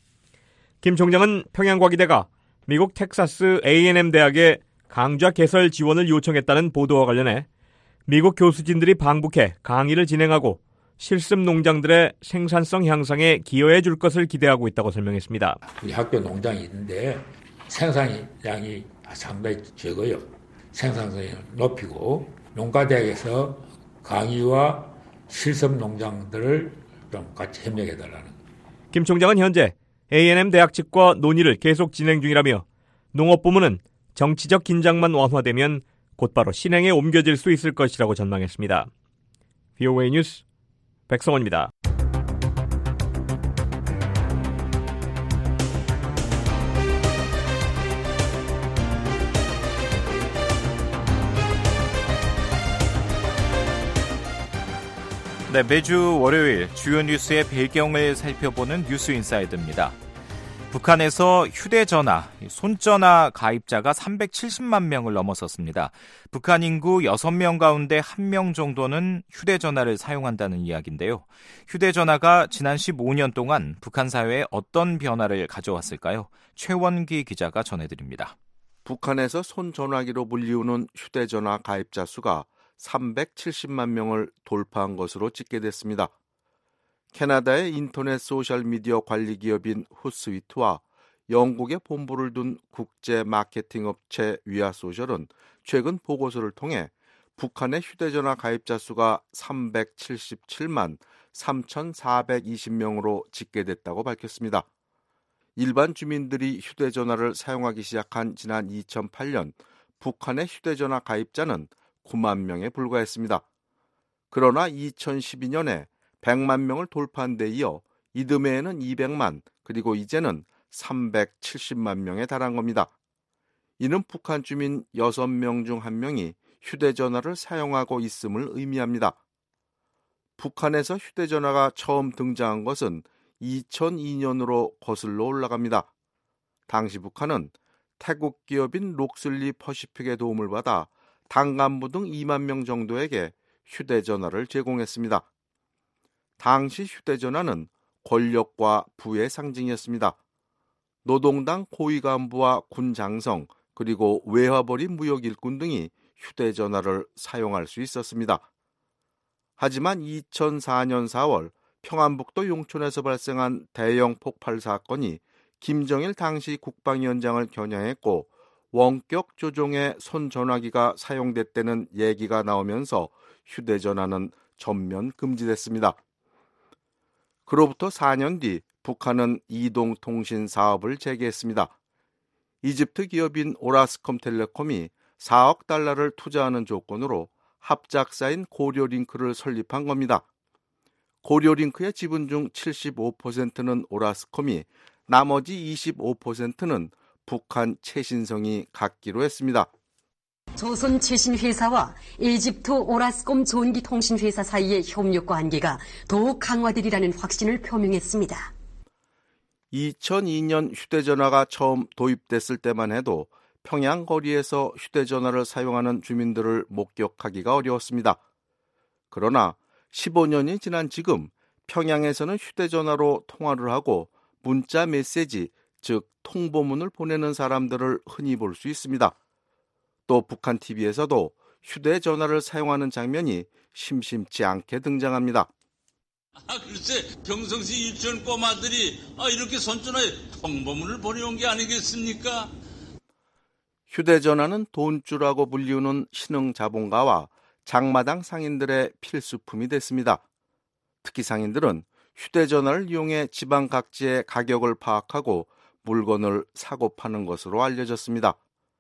[SPEAKER 5] 김 총장은 평양과기대가 미국 텍사스 A&M 대학에 강좌 개설 지원을 요청했다는 보도와 관련해 미국 교수진들이 방북해 강의를 진행하고 실습 농장들의 생산성 향상에 기여해 줄 것을 기대하고 있다고 설명했습니다.
[SPEAKER 15] 우리 학교 농장이 있는데 생산량이 상당히 적어요. 생산성을 높이고 농가대학에서 강의와 실습 농장들을 좀 같이 협력해달라는.
[SPEAKER 5] 김 총장은 현재 A&M 대학 측과 논의를 계속 진행 중이라며 농업부문은 정치적 긴장만 완화되면 곧바로 실행에 옮겨질 수 있을 것이라고 전망했습니다. VOA 뉴스 백성원입니다.
[SPEAKER 4] 네, 매주 월요일 주요 뉴스의 배경을 살펴보는 뉴스 인사이드입니다. 북한에서 휴대전화, 손전화 가입자가 370만 명을 넘어섰습니다. 북한 인구 6명 가운데 1명 정도는 휴대전화를 사용한다는 이야기인데요. 휴대전화가 지난 15년 동안 북한 사회에 어떤 변화를 가져왔을까요? 최원기 기자가 전해드립니다.
[SPEAKER 16] 북한에서 손전화기로 불리우는 휴대전화 가입자 수가 370만 명을 돌파한 것으로 집계됐습니다. 캐나다의 인터넷 소셜미디어 관리기업인 훗스위트와 영국에 본부를 둔 국제 마케팅 업체 위아소셜은 최근 보고서를 통해 북한의 휴대전화 가입자 수가 377만 3,420명으로 집계됐다고 밝혔습니다. 일반 주민들이 휴대전화를 사용하기 시작한 지난 2008년 북한의 휴대전화 가입자는 9만 명에 불과했습니다. 그러나 2012년에 100만 명을 돌파한 데 이어 이듬해에는 200만 그리고 이제는 370만 명에 달한 겁니다. 이는 북한 주민 6명 중 1명이 휴대전화를 사용하고 있음을 의미합니다. 북한에서 휴대전화가 처음 등장한 것은 2002년으로 거슬러 올라갑니다. 당시 북한은 태국 기업인 록슬리 퍼시픽의 도움을 받아 당 간부 등 2만 명 정도에게 휴대전화를 제공했습니다. 당시 휴대전화는 권력과 부의 상징이었습니다. 노동당 고위 간부와 군 장성 그리고 외화벌이 무역 일꾼 등이 휴대전화를 사용할 수 있었습니다. 하지만 2004년 4월 평안북도 용천에서 발생한 대형 폭발 사건이 김정일 당시 국방위원장을 겨냥했고 원격 조종의 손전화기가 사용됐다는 얘기가 나오면서 휴대전화는 전면 금지됐습니다. 그로부터 4년 뒤 북한은 이동통신 사업을 재개했습니다. 이집트 기업인 오라스콤텔레콤이 4억 달러를 투자하는 조건으로 합작사인 고려링크를 설립한 겁니다. 고려링크의 지분 중 75%는 오라스콤이, 나머지 25%는 북한 최신성이 갖기로 했습니다.
[SPEAKER 17] 조선 최신회사와 이집트 오라스콤 전기통신회사 사이의 협력 관계가 더욱 강화되리라는 확신을 표명했습니다.
[SPEAKER 16] 2002년 휴대전화가 처음 도입됐을 때만 해도 평양 거리에서 휴대전화를 사용하는 주민들을 목격하기가 어려웠습니다. 그러나 15년이 지난 지금 평양에서는 휴대전화로 통화를 하고 문자 메시지, 즉 통보문을 보내는 사람들을 흔히 볼 수 있습니다. 또 북한 TV에서도 휴대전화를 사용하는 장면이 심심치 않게 등장합니다.
[SPEAKER 18] 글쎄 평상시 유치원 꼬마들이 이렇게 손전화에 통보문을 보내온 게 아니겠습니까?
[SPEAKER 16] 휴대전화는 돈주라고 불리우는 신흥자본가와 장마당 상인들의 필수품이 됐습니다. 특히 상인들은 휴대전화를 이용해 지방 각지의 가격을 파악하고 물건을 사고 파는 것으로 알려졌습니다.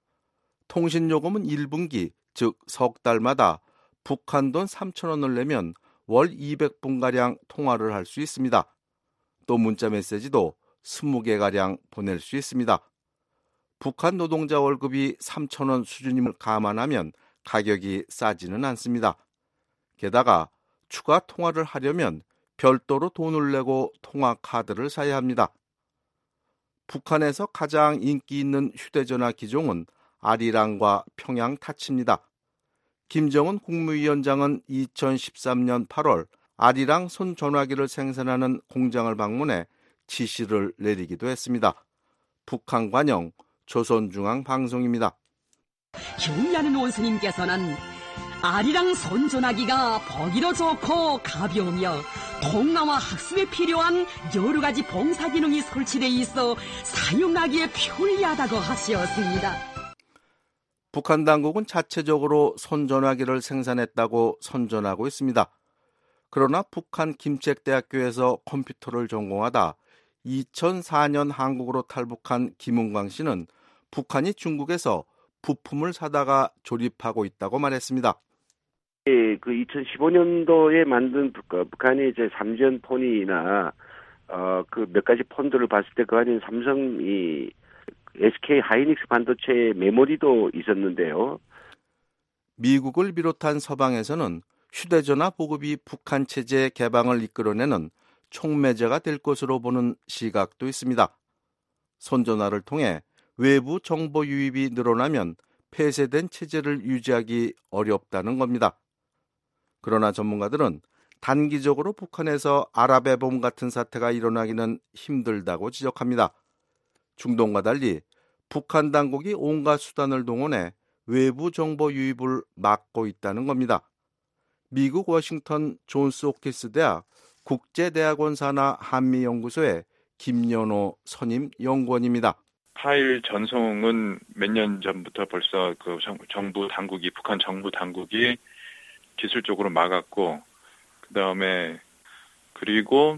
[SPEAKER 16] 통신요금은 1분기, 즉 석 달마다 북한 돈 3,000원을 내면 월 200분가량 통화를 할 수 있습니다. 또 문자 메시지도 20개가량 보낼 수 있습니다. 북한 노동자 월급이 3,000원 수준임을 감안하면 가격이 싸지는 않습니다. 게다가 추가 통화를 하려면 별도로 돈을 내고 통화 카드를 사야 합니다. 북한에서 가장 인기 있는 휴대전화 기종은 아리랑과 평양 타치입니다. 김정은 국무위원장은 2013년 8월 아리랑 손전화기를 생산하는 공장을 방문해 지시를 내리기도 했습니다. 북한 관영 조선중앙방송입니다.
[SPEAKER 19] 경의하는 원수님께서는 아리랑 손전화기가 보기도 좋고 가벼우며 통화와 학습에 필요한 여러 가지 봉사 기능이 설치되어 있어 사용하기에 편리하다고 하셨습니다.
[SPEAKER 16] 북한 당국은 자체적으로 손전화기를 생산했다고 선전하고 있습니다. 그러나 북한 김책대학교에서 컴퓨터를 전공하다 2004년 한국으로 탈북한 김은광 씨는 북한이 중국에서 부품을 사다가 조립하고 있다고 말했습니다.
[SPEAKER 11] 그 2015년도에 만든 북한의 이제 삼전 폰이나 그 몇 가지 폰들을 봤을 때 그 안에 삼성 이 SK 하이닉스 반도체 메모리도 있었는데요.
[SPEAKER 16] 미국을 비롯한 서방에서는 휴대전화 보급이 북한 체제의 개방을 이끌어내는 촉매제가 될 것으로 보는 시각도 있습니다. 손전화를 통해 외부 정보 유입이 늘어나면 폐쇄된 체제를 유지하기 어렵다는 겁니다. 그러나 전문가들은 단기적으로 북한에서 아랍의 봄 같은 사태가 일어나기는 힘들다고 지적합니다. 중동과 달리 북한 당국이 온갖 수단을 동원해 외부 정보 유입을 막고 있다는 겁니다. 미국 워싱턴 존스 홉킨스 대학 국제대학원 산하 한미연구소의 김연호 선임 연구원입니다.
[SPEAKER 20] 파일 전송은 몇 년 전부터 벌써 그 정부 당국이, 북한 정부 당국이 기술적으로 막았고, 그다음에 그리고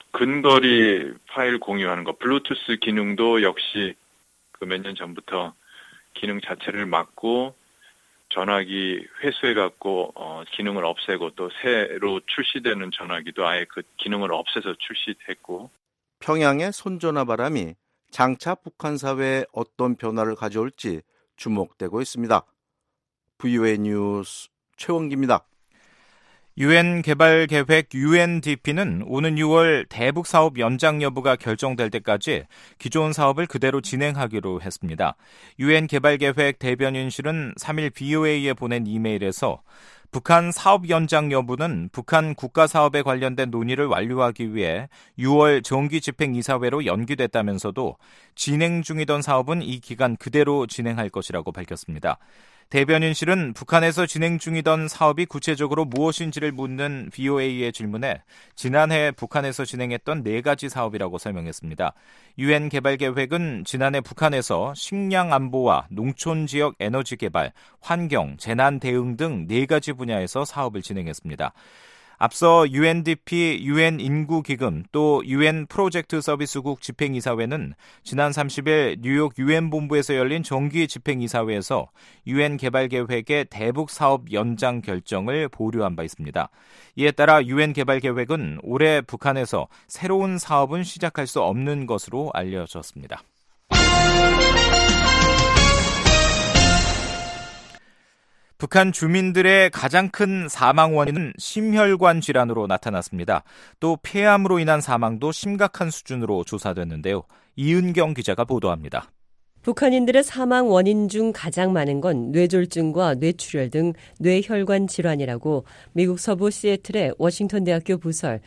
[SPEAKER 20] 근거리 파일 공유하는 거, 블루투스 기능도 역시 그 몇 년 전부터 기능 자체를 막고 전화기 회수해갖고 기능을 없애고 또 새로 출시되는 전화기도 아예 그 기능을 없애서 출시했고.
[SPEAKER 16] 평양의 손전화 바람이 장차 북한 사회에 어떤 변화를 가져올지 주목되고 있습니다. VOA 뉴스 최원기입니다.
[SPEAKER 4] 유엔 개발계획 UNDP는 오는 6월 대북 사업 연장 여부가 결정될 때까지 기존 사업을 그대로 진행하기로 했습니다. 유엔 개발계획 대변인실은 3일 VOA에 보낸 이메일에서 북한 사업 연장 여부는 북한 국가 사업에 관련된 논의를 완료하기 위해 6월 정기집행이사회로 연기됐다면서도 진행 중이던 사업은 이 기간 그대로 진행할 것이라고 밝혔습니다. 대변인실은 북한에서 진행 중이던 사업이 구체적으로 무엇인지를 묻는 VOA의 질문에 지난해 북한에서 진행했던 4가지 사업이라고 설명했습니다. 유엔 개발계획은 지난해 북한에서 식량 안보와 농촌 지역 에너지 개발, 환경, 재난 대응 등 4가지 분야에서 사업을 진행했습니다. 앞서 UNDP 유엔 인구기금 또 유엔 프로젝트 서비스국 집행이사회는 지난 30일 뉴욕 유엔 본부에서 열린 정기 집행이사회에서 유엔 개발계획의 대북 사업 연장 결정을 보류한 바 있습니다. 이에 따라 유엔 개발계획은 올해 북한에서 새로운 사업은 시작할 수 없는 것으로 알려졌습니다. 북한 주민들의 가장 큰 사망 원인은 심혈관 질환으로 나타났습니다. 또 폐암으로 인한 사망도 심각한 수준으로 조사됐는데요. 이은경 기자가 보도합니다.
[SPEAKER 21] 북한인들의 사망 원인 중 가장 많은 건 뇌졸중과 뇌출혈 등 뇌혈관 질환이라고 미국 서부 시애틀의 워싱턴 대학교 부설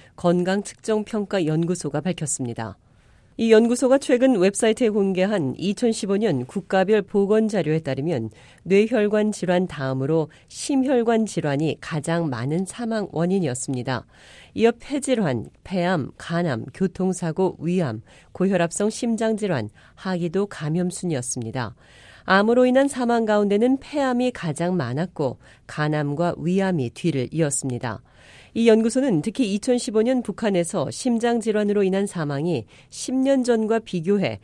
[SPEAKER 21] 건강측정평가연구소가 밝혔습니다. 이 연구소가 최근 웹사이트에 공개한 2015년 국가별 보건 자료에 따르면 뇌혈관 질환 다음으로 심혈관 질환이 가장 많은 사망 원인이었습니다. 이어 폐질환, 폐암, 간암, 교통사고, 위암, 고혈압성 심장질환, 하기도 감염 순이었습니다. 암으로 인한 사망 가운데는 폐암이 가장 많았고 간암과 위암이 뒤를 이었습니다. 이 연구소는 특히 2015년 북한에서 심장질환으로 인한 사망이 10년 전과 비교해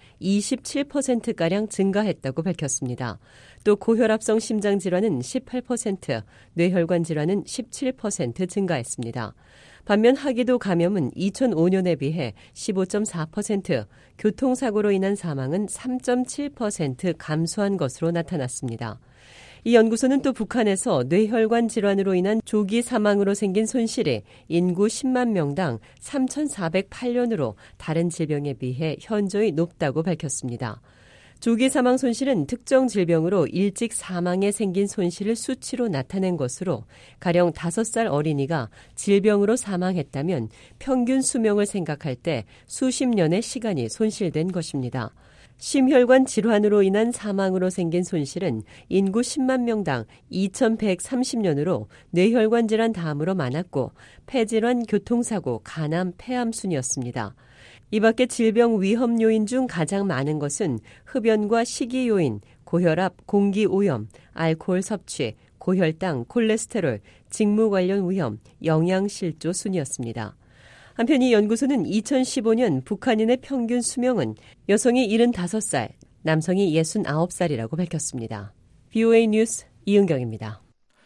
[SPEAKER 21] 27%가량 증가했다고 밝혔습니다. 또 고혈압성 심장질환은 18%, 뇌혈관 질환은 17% 증가했습니다. 반면 하기도 감염은 2005년에 비해 15.4%, 교통사고로 인한 사망은 3.7% 감소한 것으로 나타났습니다. 이 연구소는 또 북한에서 뇌혈관 질환으로 인한 조기 사망으로 생긴 손실이 인구 10만 명당 3,408년으로 다른 질병에 비해 현저히 높다고 밝혔습니다. 조기 사망 손실은 특정 질병으로 일찍 사망에 생긴 손실을 수치로 나타낸 것으로 가령 5살 어린이가 질병으로 사망했다면 평균 수명을 생각할 때 수십 년의 시간이 손실된 것입니다. 심혈관 질환으로 인한 사망으로 생긴 손실은 인구 10만 명당 2,130년으로 뇌혈관 질환 다음으로 많았고 폐질환, 교통사고, 간암, 폐암 순이었습니다. 이 밖에 질병 위험 요인 중 가장 많은 것은 흡연과 식이 요인, 고혈압, 공기오염, 알코올 섭취, 고혈당, 콜레스테롤, 직무 관련 위험, 영양실조 순이었습니다. 한편 이 연구소는 2015년 북한인의 평균 수명은 여성이 75살, 남성이 69살이라고 밝혔습니다. VOA 뉴스 이은경입니다.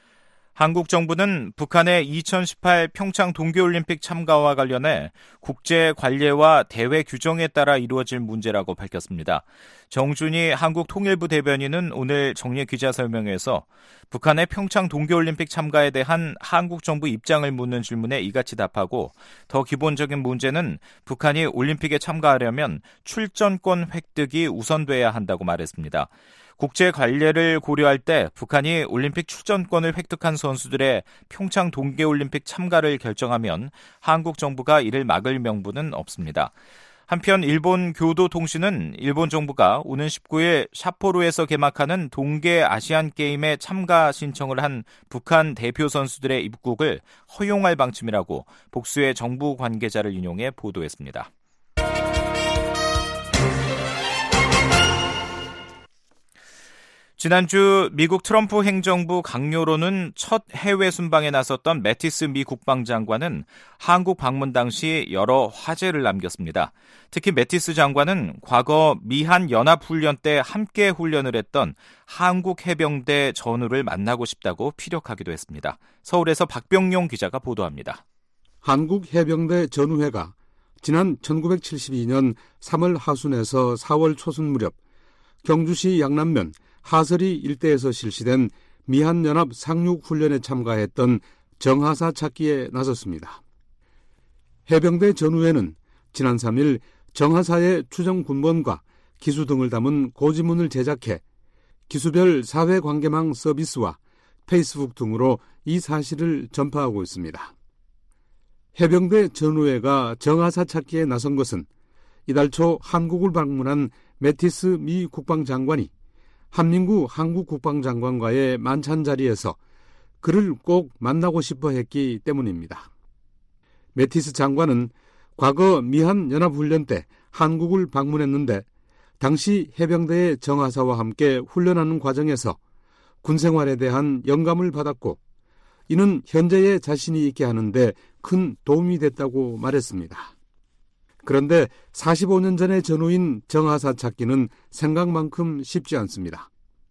[SPEAKER 4] 한국 정부는 북한의 2018 평창 동계올림픽 참가와 관련해 국제 관례와 대회 규정에 따라 이루어질 문제라고 밝혔습니다. 정준희 한국 통일부 대변인은 오늘 정례 기자설명회에서 북한의 평창 동계올림픽 참가에 대한 한국 정부 입장을 묻는 질문에 이같이 답하고 더 기본적인 문제는 북한이 올림픽에 참가하려면 출전권 획득이 우선돼야 한다고 말했습니다. 국제 관례를 고려할 때 북한이 올림픽 출전권을 획득한 선수들의 평창 동계올림픽 참가를 결정하면 한국 정부가 이를 막을 명분은 없습니다. 한편 일본 교도통신은 일본 정부가 오는 19일 삿포로에서 개막하는 동계 아시안게임에 참가 신청을 한 북한 대표 선수들의 입국을 허용할 방침이라고 복수의 정부 관계자를 인용해 보도했습니다. 지난주 미국 트럼프 행정부 강요로는 첫 해외 순방에 나섰던 매티스 미 국방장관은 한국 방문 당시 여러 화제를 남겼습니다. 특히 매티스 장관은 과거 미한 연합훈련 때 함께 훈련을 했던 한국 해병대 전우를 만나고 싶다고 피력하기도 했습니다. 서울에서 박병용 기자가 보도합니다.
[SPEAKER 22] 한국 해병대 전우회가 지난 1972년 3월 하순에서 4월 초순 무렵 경주시 양남면 하서리 일대에서 실시된 미한연합 상륙훈련에 참가했던 정하사 찾기에 나섰습니다. 해병대 전우회는 지난 3일 정하사의 추정군번과 기수 등을 담은 고지문을 제작해 기수별 사회관계망 서비스와 페이스북 등으로 이 사실을 전파하고 있습니다. 해병대 전우회가 정하사 찾기에 나선 것은 이달 초 한국을 방문한 매티스 미 국방장관이 한민구 한국 국방장관과의 만찬 자리에서 그를 꼭 만나고 싶어 했기 때문입니다. 매티스 장관은 과거 미한 연합훈련 때 한국을 방문했는데 당시 해병대의 정하사와 함께 훈련하는 과정에서 군생활에 대한 영감을 받았고 이는 현재의 자신이 있게 하는데 큰 도움이 됐다고 말했습니다. 그런데 45년 전의 전우인 정하사 찾기는 생각만큼 쉽지 않습니다.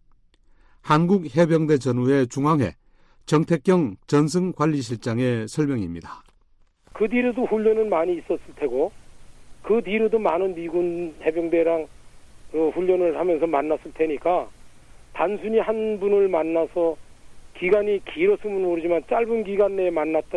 [SPEAKER 22] 한국해병대 전우회 중앙회 정택경 전승관리실장의 설명입니다.
[SPEAKER 1] 그 뒤로도 훈련은 많이 있었을 테고 그 뒤로도 많은 미군 해병대랑 훈련을 하면서 만났을 테니까 단순히 한 분을 만나서 기간이 길었으면 모르지만 짧은 기간 내에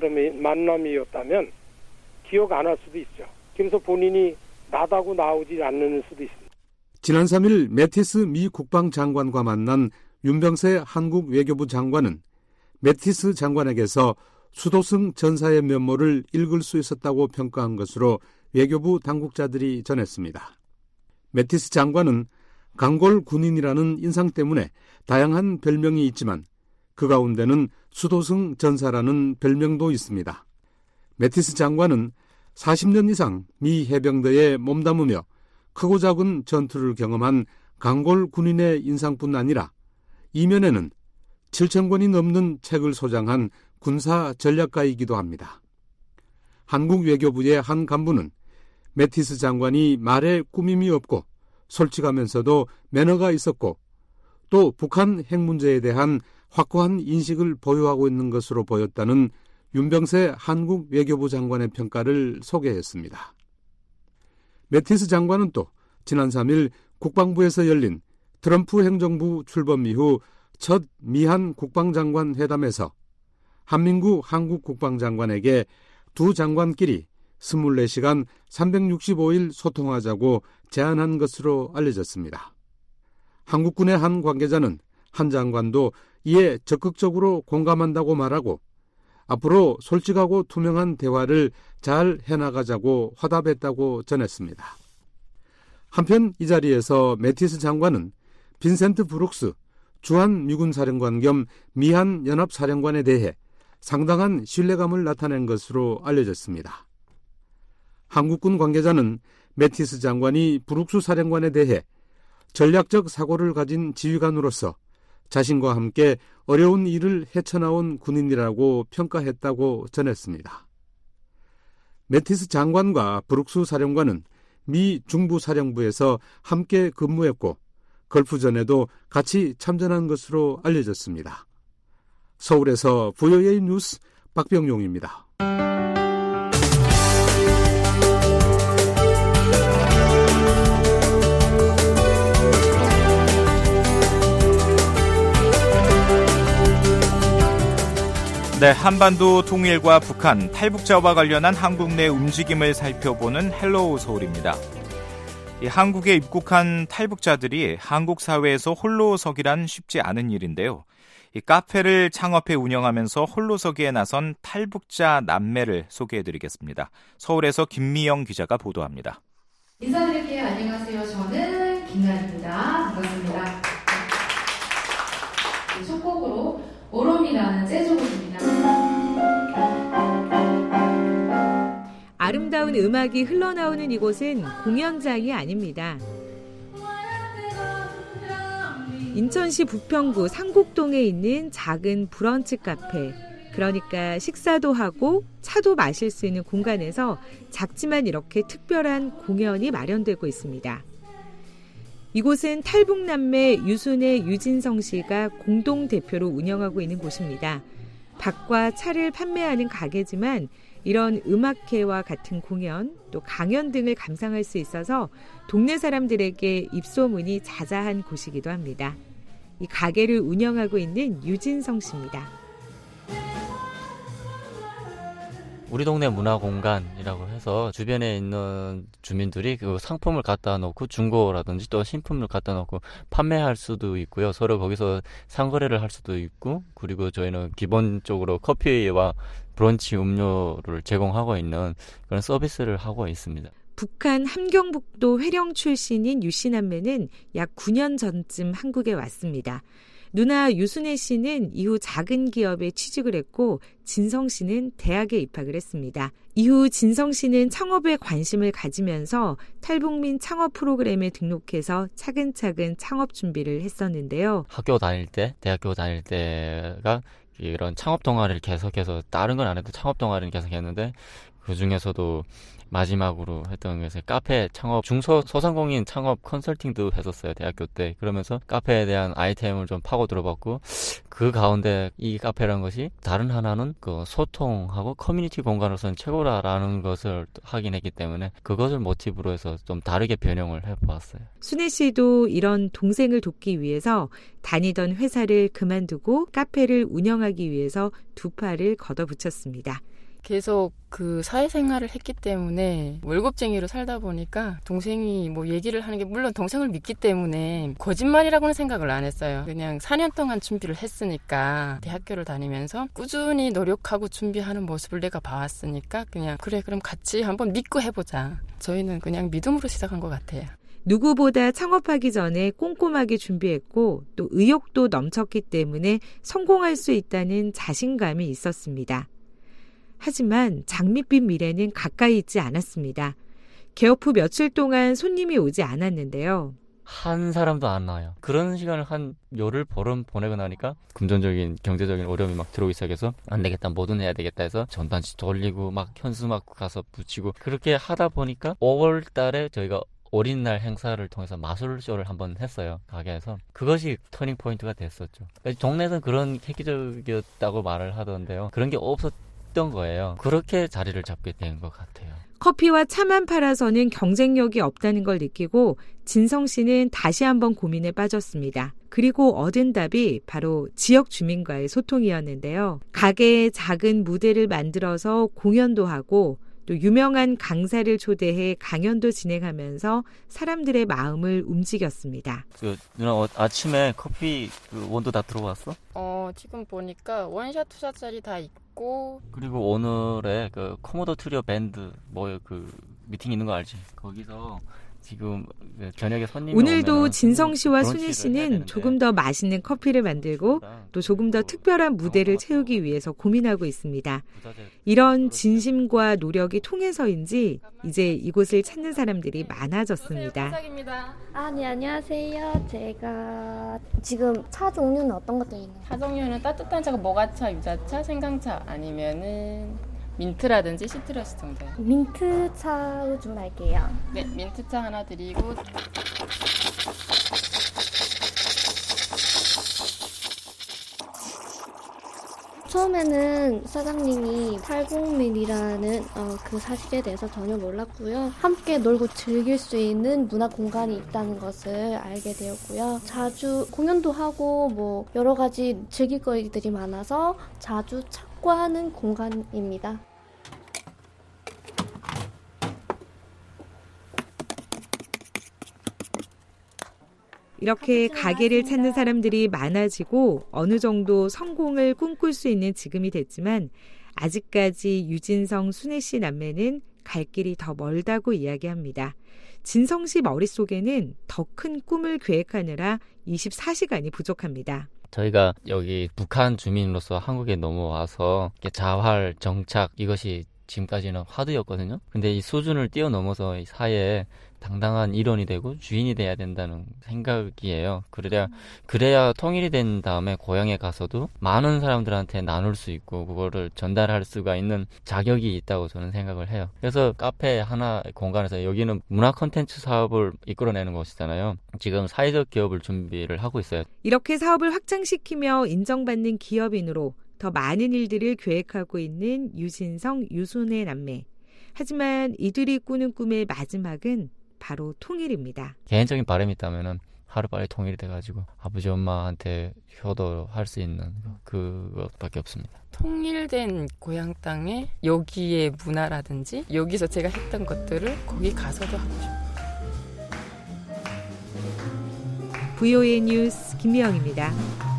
[SPEAKER 1] 만남이었다면 기억 안 할 수도 있죠. 그래서 본인이 나다고 나오지 않는 수도 있습니다.
[SPEAKER 22] 지난 3일 매티스 미 국방장관과 만난 윤병세 한국 외교부 장관은 매티스 장관에게서 수도승 전사의 면모를 읽을 수 있었다고 평가한 것으로 외교부 당국자들이 전했습니다. 매티스 장관은 강골 군인이라는 인상 때문에 다양한 별명이 있지만 그 가운데는 수도승 전사라는 별명도 있습니다. 매티스 장관은 40년 이상 미 해병대에 몸담으며 크고 작은 전투를 경험한 강골 군인의 인상뿐 아니라 이면에는 7,000권이 넘는 책을 소장한 군사 전략가이기도 합니다. 한국 외교부의 한 간부는 매티스 장관이 말에 꾸밈이 없고 솔직하면서도 매너가 있었고 또 북한 핵 문제에 대한 확고한 인식을 보유하고 있는 것으로 보였다는 윤병세 한국 외교부 장관의 평가를 소개했습니다. 매티스 장관은 또 지난 3일 국방부에서 열린 트럼프 행정부 출범 이후 첫 미한 국방장관 회담에서 한민구 한국 국방장관에게 두 장관끼리 24시간 365일 소통하자고 제안한 것으로 알려졌습니다. 한국군의 한 관계자는 한 장관도 이에 적극적으로 공감한다고 말하고 앞으로 솔직하고 투명한 대화를 잘 해나가자고 화답했다고 전했습니다. 한편 이 자리에서 매티스 장관은 빈센트 브룩스 주한 미군 사령관 겸 미한 연합사령관에 대해 상당한 신뢰감을 나타낸 것으로 알려졌습니다. 한국군 관계자는 매티스 장관이 브룩스 사령관에 대해 전략적 사고를 가진 지휘관으로서 자신과 함께 어려운 일을 헤쳐나온 군인이라고 평가했다고 전했습니다. 매티스 장관과 브룩스 사령관은 미 중부사령부에서 함께 근무했고 걸프전에도 같이 참전한 것으로 알려졌습니다. 서울에서 VOA 뉴스 박병용입니다.
[SPEAKER 4] 네, 한반도 통일과 북한, 탈북자와 관련한 한국 내 움직임을 살펴보는 헬로우 서울입니다. 한국에 입국한 탈북자들이 한국 사회에서 홀로 서기란 쉽지 않은 일인데요. 이 카페를 창업해 운영하면서 홀로 서기에 나선 탈북자 남매를 소개해드리겠습니다. 서울에서 김미영 기자가 보도합니다.
[SPEAKER 3] 인사드릴게요. 안녕하세요. 저는 김나입니다. 반갑습니다. 첫 곡으로 오롬이라는 재즈곡입니다.
[SPEAKER 23] 아름다운 음악이 흘러나오는 이곳은 공연장이 아닙니다. 인천시 부평구 상곡동에 있는 작은 브런치 카페, 그러니까 식사도 하고 차도 마실 수 있는 공간에서 작지만 이렇게 특별한 공연이 마련되고 있습니다. 이곳은 탈북남매 유순의 유진성 씨가 공동대표로 운영하고 있는 곳입니다. 밥과 차를 판매하는 가게지만 이런 음악회와 같은 공연, 또 강연 등을 감상할 수 있어서 동네 사람들에게 입소문이 자자한 곳이기도 합니다. 이 가게를 운영하고 있는 유진성 씨입니다.
[SPEAKER 24] 우리 동네 문화공간이라고 해서 주변에 있는 주민들이 그 상품을 갖다 놓고 중고라든지 또 신품을 갖다 놓고 판매할 수도 있고요. 서로 거기서 상거래를 할 수도 있고, 그리고 저희는 기본적으로 커피와 브런치 음료를 제공하고 있는 그런 서비스를 하고 있습니다.
[SPEAKER 23] 북한 함경북도 회령 출신인 유씨 남매는 약 9년 전쯤 한국에 왔습니다. 누나 유순애 씨는 이후 작은 기업에 취직을 했고 진성 씨는 대학에 입학을 했습니다. 이후 진성 씨는 창업에 관심을 가지면서 탈북민 창업 프로그램에 등록해서 차근차근 창업 준비를 했었는데요.
[SPEAKER 24] 학교 다닐 때, 대학교 다닐 때가 이런 창업 동아리를 계속해서 다른 건 안 해도 창업 동아리는 계속했는데 그 중에서도 마지막으로 했던 것이 카페 창업 중소상공인 창업 컨설팅도 했었어요, 대학교 때. 그러면서 카페에 대한 아이템을 좀 파고 들어봤고, 그 가운데 이 카페라는 것이 다른 하나는 그 소통하고 커뮤니티 공간으로서는 최고라라는 것을 확인했기 때문에 그것을 모티브로 해서 좀 다르게 변형을 해보았어요.
[SPEAKER 23] 순애 씨도 이런 동생을 돕기 위해서 다니던 회사를 그만두고 카페를 운영하기 위해서 두 팔을 걷어붙였습니다.
[SPEAKER 6] 계속 그 사회생활을 했기 때문에 월급쟁이로 살다 보니까 동생이 뭐 얘기를 하는 게 물론 동생을 믿기 때문에 거짓말이라고는 생각을 안 했어요. 그냥 4년 동안 준비를 했으니까 대학교를 다니면서 꾸준히 노력하고 준비하는 모습을 내가 봐왔으니까 그냥 그래 그럼 같이 한번 믿고 해보자. 저희는 그냥 믿음으로 시작한 것 같아요.
[SPEAKER 23] 누구보다 창업하기 전에 꼼꼼하게 준비했고 또 의욕도 넘쳤기 때문에 성공할 수 있다는 자신감이 있었습니다. 하지만 장밋빛 미래는 가까이 있지 않았습니다. 개업 후 며칠 동안 손님이 오지 않았는데요.
[SPEAKER 24] 한 사람도 안 나와요. 그런 시간을 한 열흘 보내고 나니까 금전적인 경제적인 어려움이 막 들어오기 시작해서 안 되겠다, 뭐든 해야 되겠다 해서 전단지 돌리고 막 현수막 가서 붙이고 그렇게 하다 보니까 5월 달에 저희가 어린날 행사를 통해서 마술쇼를 한번 했어요, 가게에서. 그것이 터닝 포인트가 됐었죠. 동네에서는 그런 획기적이었다고 말을 하던데요. 그런 게 없었던 거예요. 그렇게 자리를 잡게 된 것 같아요.
[SPEAKER 23] 커피와 차만 팔아서는 경쟁력이 없다는 걸 느끼고 진성 씨는 다시 한번 고민에 빠졌습니다. 그리고 얻은 답이 바로 지역 주민과의 소통이었는데요. 가게에 작은 무대를 만들어서 공연도 하고 또 유명한 강사를 초대해 강연도 진행하면서 사람들의 마음을 움직였습니다.
[SPEAKER 24] 누나 아침에 커피 원두 다 들어왔어?
[SPEAKER 6] 지금 보니까 원샷, 투샷짜리 다 있고
[SPEAKER 24] 그리고 오늘의 그 코모도 트리오 밴드 미팅 있는 거 알지? 거기서 지금 저녁에 손님이
[SPEAKER 23] 오늘도 진성 씨와 순희 씨는 조금 더 맛있는 커피를 만들고 또 조금 더 특별한 무대를 채우기 위해서 고민하고 있습니다. 이런 진심과 노력이 통해서인지 이제 이곳을 찾는 사람들이 많아졌습니다.
[SPEAKER 7] 네, 안녕하세요. 제가 지금 차 종류는 어떤 것들이 있나요?
[SPEAKER 6] 차 종류는 따뜻한 차가 모가차, 유자차, 생강차 아니면은 민트라든지 시트러스 정도.
[SPEAKER 7] 민트차로 주문할게요.
[SPEAKER 6] 네, 민트차 하나 드리고.
[SPEAKER 7] 처음에는 사장님이 80ml라는 그 사실에 대해서 전혀 몰랐고요. 함께 놀고 즐길 수 있는 문화 공간이 있다는 것을 알게 되었고요. 자주 공연도 하고 뭐 여러 가지 즐길 거리들이 많아서 자주 찾고 하는 공간입니다.
[SPEAKER 23] 이렇게 가게를 찾는 사람들이 많아지고 어느 정도 성공을 꿈꿀 수 있는 지금이 됐지만 아직까지 유진성, 순애 씨 남매는 갈 길이 더 멀다고 이야기합니다. 진성 씨 머릿속에는 더 큰 꿈을 계획하느라 24시간이 부족합니다.
[SPEAKER 24] 저희가 여기 북한 주민으로서 한국에 넘어와서 자활, 정착 이것이 지금까지는 화두였거든요. 근데 이 수준을 뛰어넘어서 이 사회에 당당한 일원이 되고 주인이 돼야 된다는 생각이에요. 그래야 통일이 된 다음에 고향에 가서도 많은 사람들한테 나눌 수 있고 그거를 전달할 수가 있는 자격이 있다고 저는 생각을 해요. 그래서 카페 하나 공간에서 여기는 문화 콘텐츠 사업을 이끌어내는 곳이잖아요. 지금 사회적 기업을 준비를 하고 있어요.
[SPEAKER 23] 이렇게 사업을 확장시키며 인정받는 기업인으로 더 많은 일들을 계획하고 있는 유진성, 유순애 남매. 하지만 이들이 꾸는 꿈의 마지막은 바로 통일입니다.
[SPEAKER 24] 개인적인 바람이 있다면 하루빨리 통일이 돼가지고 아버지 엄마한테 효도할 수 있는 그것밖에 없습니다.
[SPEAKER 6] 통일된 고향 땅에 여기의 문화라든지 여기서 제가 했던 것들을 거기 가서도 하고 싶어요.
[SPEAKER 23] VOA 뉴스 김미영입니다.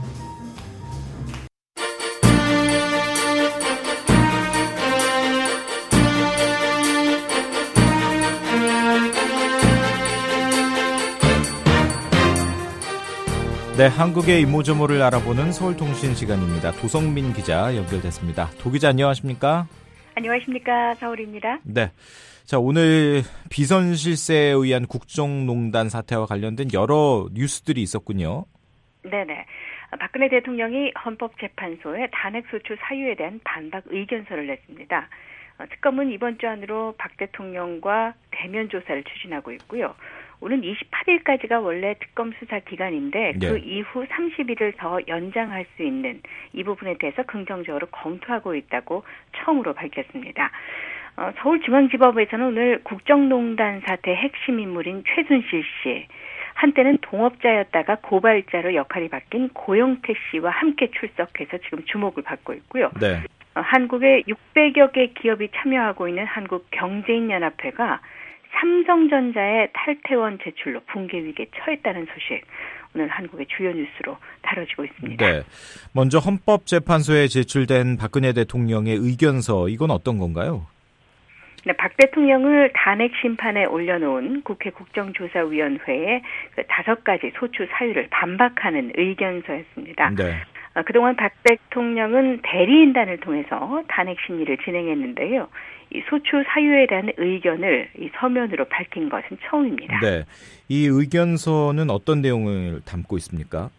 [SPEAKER 4] 네, 한국의 이모저모를 알아보는 서울통신 시간입니다. 도성민 기자 연결됐습니다. 도 기자 안녕하십니까?
[SPEAKER 8] 안녕하십니까? 서울입니다.
[SPEAKER 4] 네. 자, 오늘 비선 실세에 의한 국정농단 사태와 관련된 여러 뉴스들이 있었군요.
[SPEAKER 8] 네네. 박근혜 대통령이 헌법재판소에 탄핵소추 사유에 대한 반박 의견서를 냈습니다. 특검은 이번 주 안으로 박 대통령과 대면 조사를 추진하고 있고요. 오는 28일까지가 원래 특검 수사 기간인데 그 이후 30일을 더 연장할 수 있는 이 부분에 대해서 긍정적으로 검토하고 있다고 처음으로 밝혔습니다. 서울중앙지법에서는 오늘 국정농단 사태 핵심 인물인 최순실 씨, 한때는 동업자였다가 고발자로 역할이 바뀐 고영태 씨와 함께 출석해서 지금 주목을 받고 있고요. 네. 한국의 600여 개 기업이 참여하고 있는 한국경제인연합회가 삼성전자의 탈퇴원 제출로 붕괴 위기에 처했다는 소식, 오늘 한국의 주요 뉴스로 다뤄지고 있습니다.
[SPEAKER 4] 네, 먼저 헌법재판소에 제출된 박근혜 대통령의 의견서, 이건 어떤 건가요?
[SPEAKER 8] 네, 박 대통령을 탄핵 심판에 올려놓은 국회 국정조사위원회의 그 5가지 소추 사유를 반박하는 의견서였습니다. 네. 그동안 박 대통령은 대리인단을 통해서 탄핵 심리를 진행했는데요. 이 소추 사유에 대한 의견을 이 서면으로 밝힌 것은 처음입니다. 네,
[SPEAKER 4] 이 의견서는 어떤 내용을 담고 있습니까?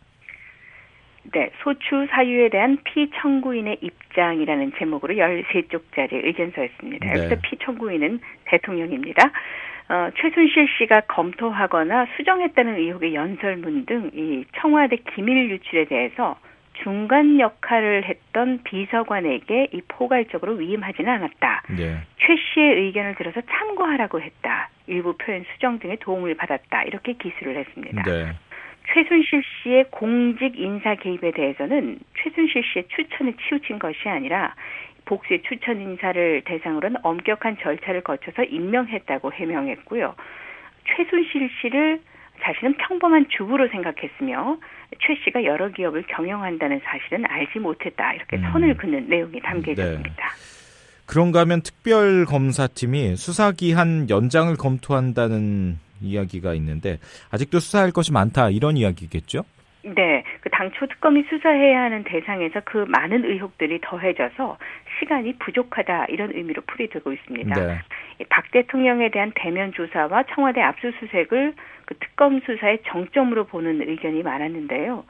[SPEAKER 8] 네, 소추 사유에 대한 피청구인의 입장이라는 제목으로 13쪽짜리 의견서였습니다. 네. 여기서 피청구인은 대통령입니다. 최순실 씨가 검토하거나 수정했다는 의혹의 연설문 등 이 청와대 기밀 유출에 대해서 중간 역할을 했던 비서관에게 이 포괄적으로 위임하지는 않았다. 네. 최 씨의 의견을 들어서 참고하라고 했다. 일부 표현 수정 등의 도움을 받았다. 이렇게 기술을 했습니다. 네. 최순실 씨의 공직 인사 개입에 대해서는 최순실 씨의 추천에 치우친 것이 아니라 복수의 추천 인사를 대상으로는 엄격한 절차를 거쳐서 임명했다고 해명했고요. 최순실 씨를 자신은 평범한 주부로 생각했으며 최 씨가 여러 기업을 경영한다는 사실은 알지 못했다. 이렇게 선을 긋는 내용이 담겨 있습니다.
[SPEAKER 4] 네. 그런가 하면 특별검사팀이 수사기한 연장을 검토한다는 이야기가 있는데 아직도 수사할 것이 많다, 이런 이야기겠죠?
[SPEAKER 8] 네, 그 당초 특검이 수사해야 하는 대상에서 그 많은 의혹들이 더해져서 시간이 부족하다, 이런 의미로 풀이되고 있습니다. 네. 박 대통령에 대한 대면 조사와 청와대 압수수색을 그 특검 수사의 정점으로 보는 의견이 많았는데요.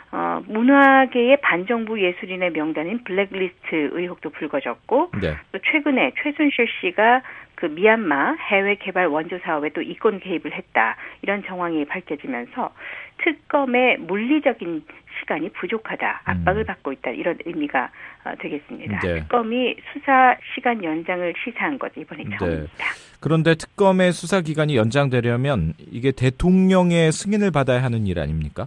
[SPEAKER 8] 문화계의 반정부 예술인의 명단인 블랙리스트 의혹도 불거졌고, 네. 또 최근에 최순실 씨가 그 미얀마 해외 개발 원조 사업에 또 이권 개입을 했다, 이런 정황이 밝혀지면서 특검의 물리적인 시간이 부족하다, 압박을 받고 있다, 이런 의미가 되겠습니다. 네. 특검이 수사 시간 연장을 시사한 것 이번이 처음입니다.
[SPEAKER 4] 네. 그런데 특검의 수사 기간이 연장되려면 이게 대통령의 승인을 받아야 하는 일 아닙니까?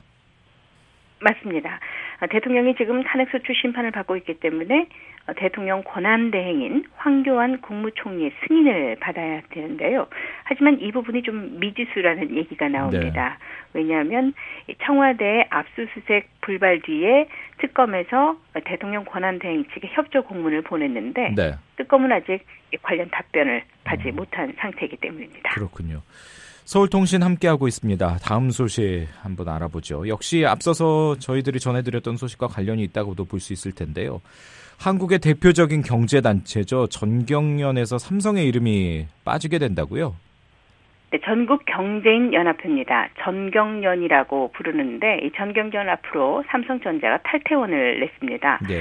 [SPEAKER 8] 맞습니다. 대통령이 지금 탄핵소추 심판을 받고 있기 때문에 대통령 권한대행인 황교안 국무총리의 승인을 받아야 되는데요. 하지만 이 부분이 좀 미지수라는 얘기가 나옵니다. 네. 왜냐하면 청와대 압수수색 불발 뒤에 특검에서 대통령 권한대행 측에 협조 공문을 보냈는데 네. 특검은 아직 관련 답변을 받지 못한 상태이기 때문입니다.
[SPEAKER 4] 그렇군요. 서울통신 함께하고 있습니다. 다음 소식 한번 알아보죠. 역시 앞서서 저희들이 전해드렸던 소식과 관련이 있다고도 볼 수 있을 텐데요. 한국의 대표적인 경제단체죠. 전경련에서 삼성의 이름이 빠지게 된다고요?
[SPEAKER 8] 네, 전국경제인연합회입니다. 전경련이라고 부르는데 이 전경련 앞으로 삼성전자가 탈퇴원을 냈습니다. 네.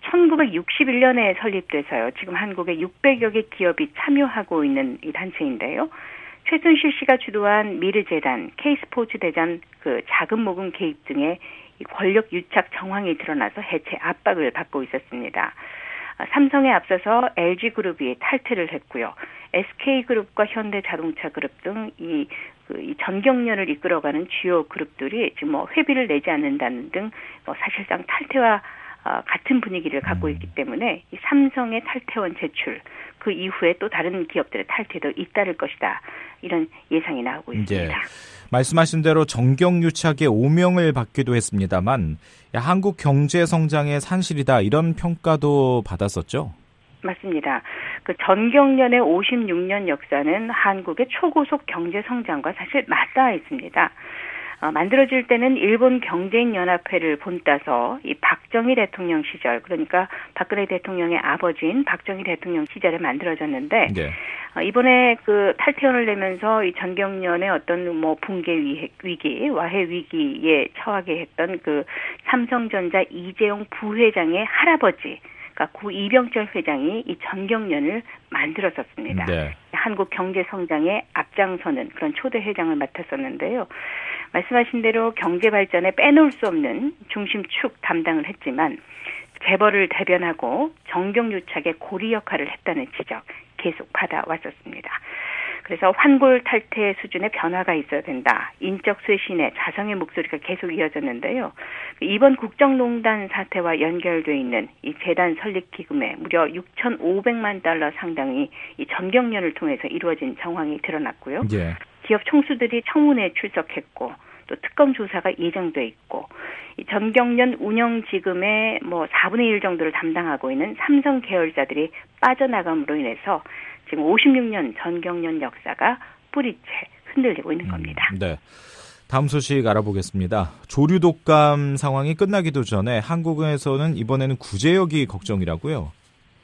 [SPEAKER 8] 1961년에 설립돼서요. 지금 한국에 600여 개 기업이 참여하고 있는 이 단체인데요. 최순실 씨가 주도한 미르재단, K스포츠대전 그 자금 모금 개입 등의 권력 유착 정황이 드러나서 해체 압박을 받고 있었습니다. 삼성에 앞서서 LG그룹이 탈퇴를 했고요. SK그룹과 현대자동차그룹 등 이 전경련을 이끌어가는 주요 그룹들이 지금 회비를 내지 않는다는 등 사실상 탈퇴와 같은 분위기를 갖고 있기 때문에 이 삼성의 탈퇴원 제출, 그 이후에 또 다른 기업들의 탈퇴도 잇따를 것이다, 이런 예상이 나오고 있습니다.
[SPEAKER 4] 네. 말씀하신 대로 정경유착의 오명을 받기도 했습니다만 한국 경제 성장의 산실이다, 이런 평가도 받았었죠?
[SPEAKER 8] 맞습니다. 그 전경련의 56년 역사는 한국의 초고속 경제 성장과 사실 맞닿아 있습니다. 만들어질 때는 일본 경제인연합회를 본따서 이 박정희 대통령 시절, 그러니까 박근혜 대통령의 아버지인 박정희 대통령 시절에 만들어졌는데 네. 이번에 그 탈퇴원을 내면서 이 전경련의 어떤 뭐 붕괴 위기, 와해 위기에 처하게 했던 그 삼성전자 이재용 부회장의 할아버지, 그러니까 구 이병철 회장이 이 전경련을 만들었었습니다. 네. 한국 경제 성장에 앞장서는 그런 초대 회장을 맡았었는데요. 말씀하신 대로 경제 발전에 빼놓을 수 없는 중심축 담당을 했지만 재벌을 대변하고 정경유착의 고리 역할을 했다는 지적 계속 받아왔었습니다. 그래서 환골 탈태 수준의 변화가 있어야 된다. 인적 쇄신의 자성의 목소리가 계속 이어졌는데요. 이번 국정농단 사태와 연결돼 있는 이 재단 설립 기금에 무려 6,500만 달러 상당이 이 전경련을 통해서 이루어진 정황이 드러났고요. 예. 기업 총수들이 청문회에 출석했고 또 특검 조사가 예정돼 있고 이 전경련 운영 지금의 뭐 4분의 1 정도를 담당하고 있는 삼성 계열사들이 빠져나감으로 인해서 지금 56년 전경련 역사가 뿌리채 흔들리고 있는 겁니다.
[SPEAKER 4] 네. 다음 소식 알아보겠습니다. 조류 독감 상황이 끝나기도 전에 한국에서는 이번에는 구제역이 걱정이라고요?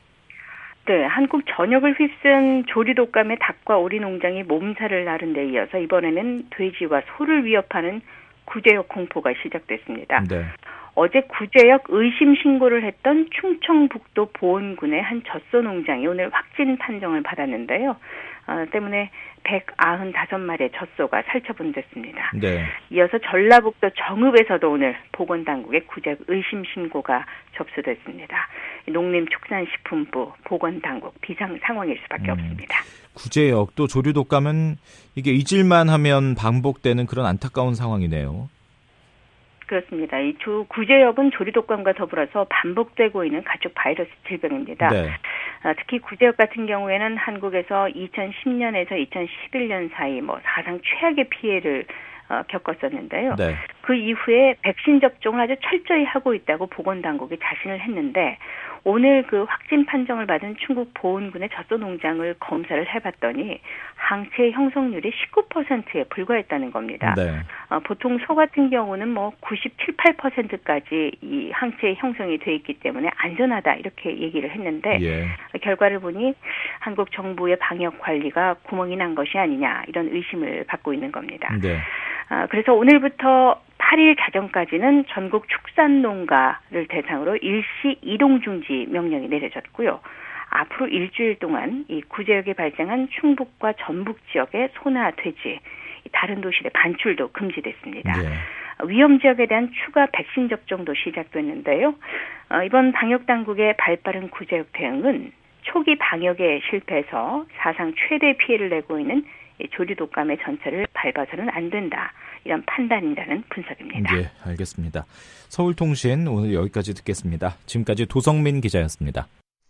[SPEAKER 8] 네, 한국 전역을 휩쓴 조류 독감의 닭과 오리 농장이 몸살을 앓은 데 이어서 이번에는 돼지와 소를 위협하는 구제역 공포가 시작됐습니다. 네. 어제 구제역 의심 신고를 했던 충청북도 보은군의 한 젖소 농장이 오늘 확진 판정을 받았는데요. 때문에 195마리의 젖소가 살처분됐습니다. 네. 이어서 전라북도 정읍에서도 오늘 보건당국에 구제역 의심 신고가 접수됐습니다. 농림축산식품부, 보건당국 비상 상황일 수밖에 없습니다.
[SPEAKER 4] 구제역 또 조류 독감은 이게 잊을만 하면 반복되는 그런 안타까운 상황이네요.
[SPEAKER 8] 그렇습니다. 이 구제역은 조류독감과 더불어서 반복되고 있는 가축 바이러스 질병입니다. 네. 특히 구제역 같은 경우에는 한국에서 2010년에서 2011년 사이 뭐 사상 최악의 피해를 겪었었는데요. 네. 그 이후에 백신 접종을 아주 철저히 하고 있다고 보건당국이 자신을 했는데 오늘 그 확진 판정을 받은 충북 보은군의 젖소 농장을 검사를 해봤더니 항체 형성률이 19%에 불과했다는 겁니다. 네. 보통 소 같은 경우는 뭐 97, 8%까지 이 항체 형성이 돼 있기 때문에 안전하다 이렇게 얘기를 했는데 예. 결과를 보니 한국 정부의 방역 관리가 구멍이 난 것이 아니냐 이런 의심을 받고 있는 겁니다. 네. 그래서 오늘부터 8일 자정까지는 전국 축산농가를 대상으로 일시 이동 중지 명령이 내려졌고요. 앞으로 일주일 동안 이 구제역에 발생한 충북과 전북 지역의 소나 돼지, 다른 도시의 반출도 금지됐습니다. 네. 위험 지역에 대한 추가 백신 접종도 시작됐는데요. 이번 방역당국의 발빠른 구제역 대응은 초기 방역에 실패해서 사상 최대 피해를 내고 있는 조류 독감의 전철을 밟아서는 안 된다. 이런 판단이라는 분석입니다.
[SPEAKER 4] 네, 알겠습니다. 서울통신 오늘 여기까지 듣겠습니다. 지금까지 도성민 기자였습니다.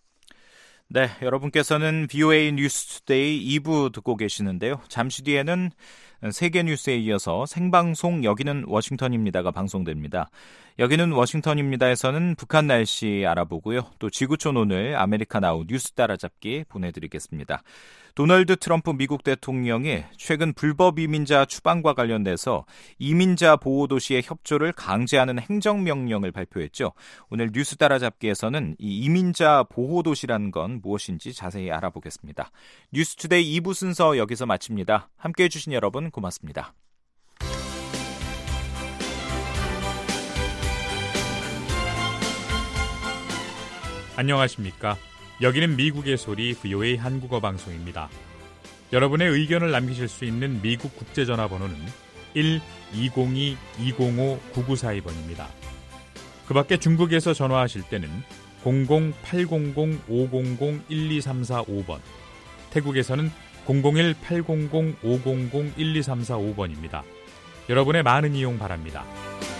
[SPEAKER 4] 네, 여러분께서는 VOA 뉴스투데이 2부 듣고 계시는데요. 잠시 뒤에는 세계뉴스에 이어서 생방송 여기는 워싱턴입니다가 방송됩니다. 여기는 워싱턴입니다에서는 북한 날씨 알아보고요. 또 지구촌 오늘 아메리카 나우 뉴스 따라잡기 보내드리겠습니다. 도널드 트럼프 미국 대통령이 최근 불법 이민자 추방과 관련돼서 이민자 보호도시의 협조를 강제하는 행정명령을 발표했죠. 오늘 뉴스 따라잡기에서는 이 이민자 보호도시라는 건 무엇인지 자세히 알아보겠습니다. 뉴스투데이 2부 순서 여기서 마칩니다. 함께해 주신 여러분 고맙습니다.
[SPEAKER 9] 안녕하십니까. 여기는 미국의 소리 VOA 한국어 방송입니다. 여러분의 의견을 남기실 수 있는 미국 국제전화번호는 1-202-205-9942번입니다. 그 밖에 중국에서 전화하실 때는 00-800-500-1234-5번, 태국에서는 001-800-500-1234-5번입니다. 여러분의 많은 이용 바랍니다.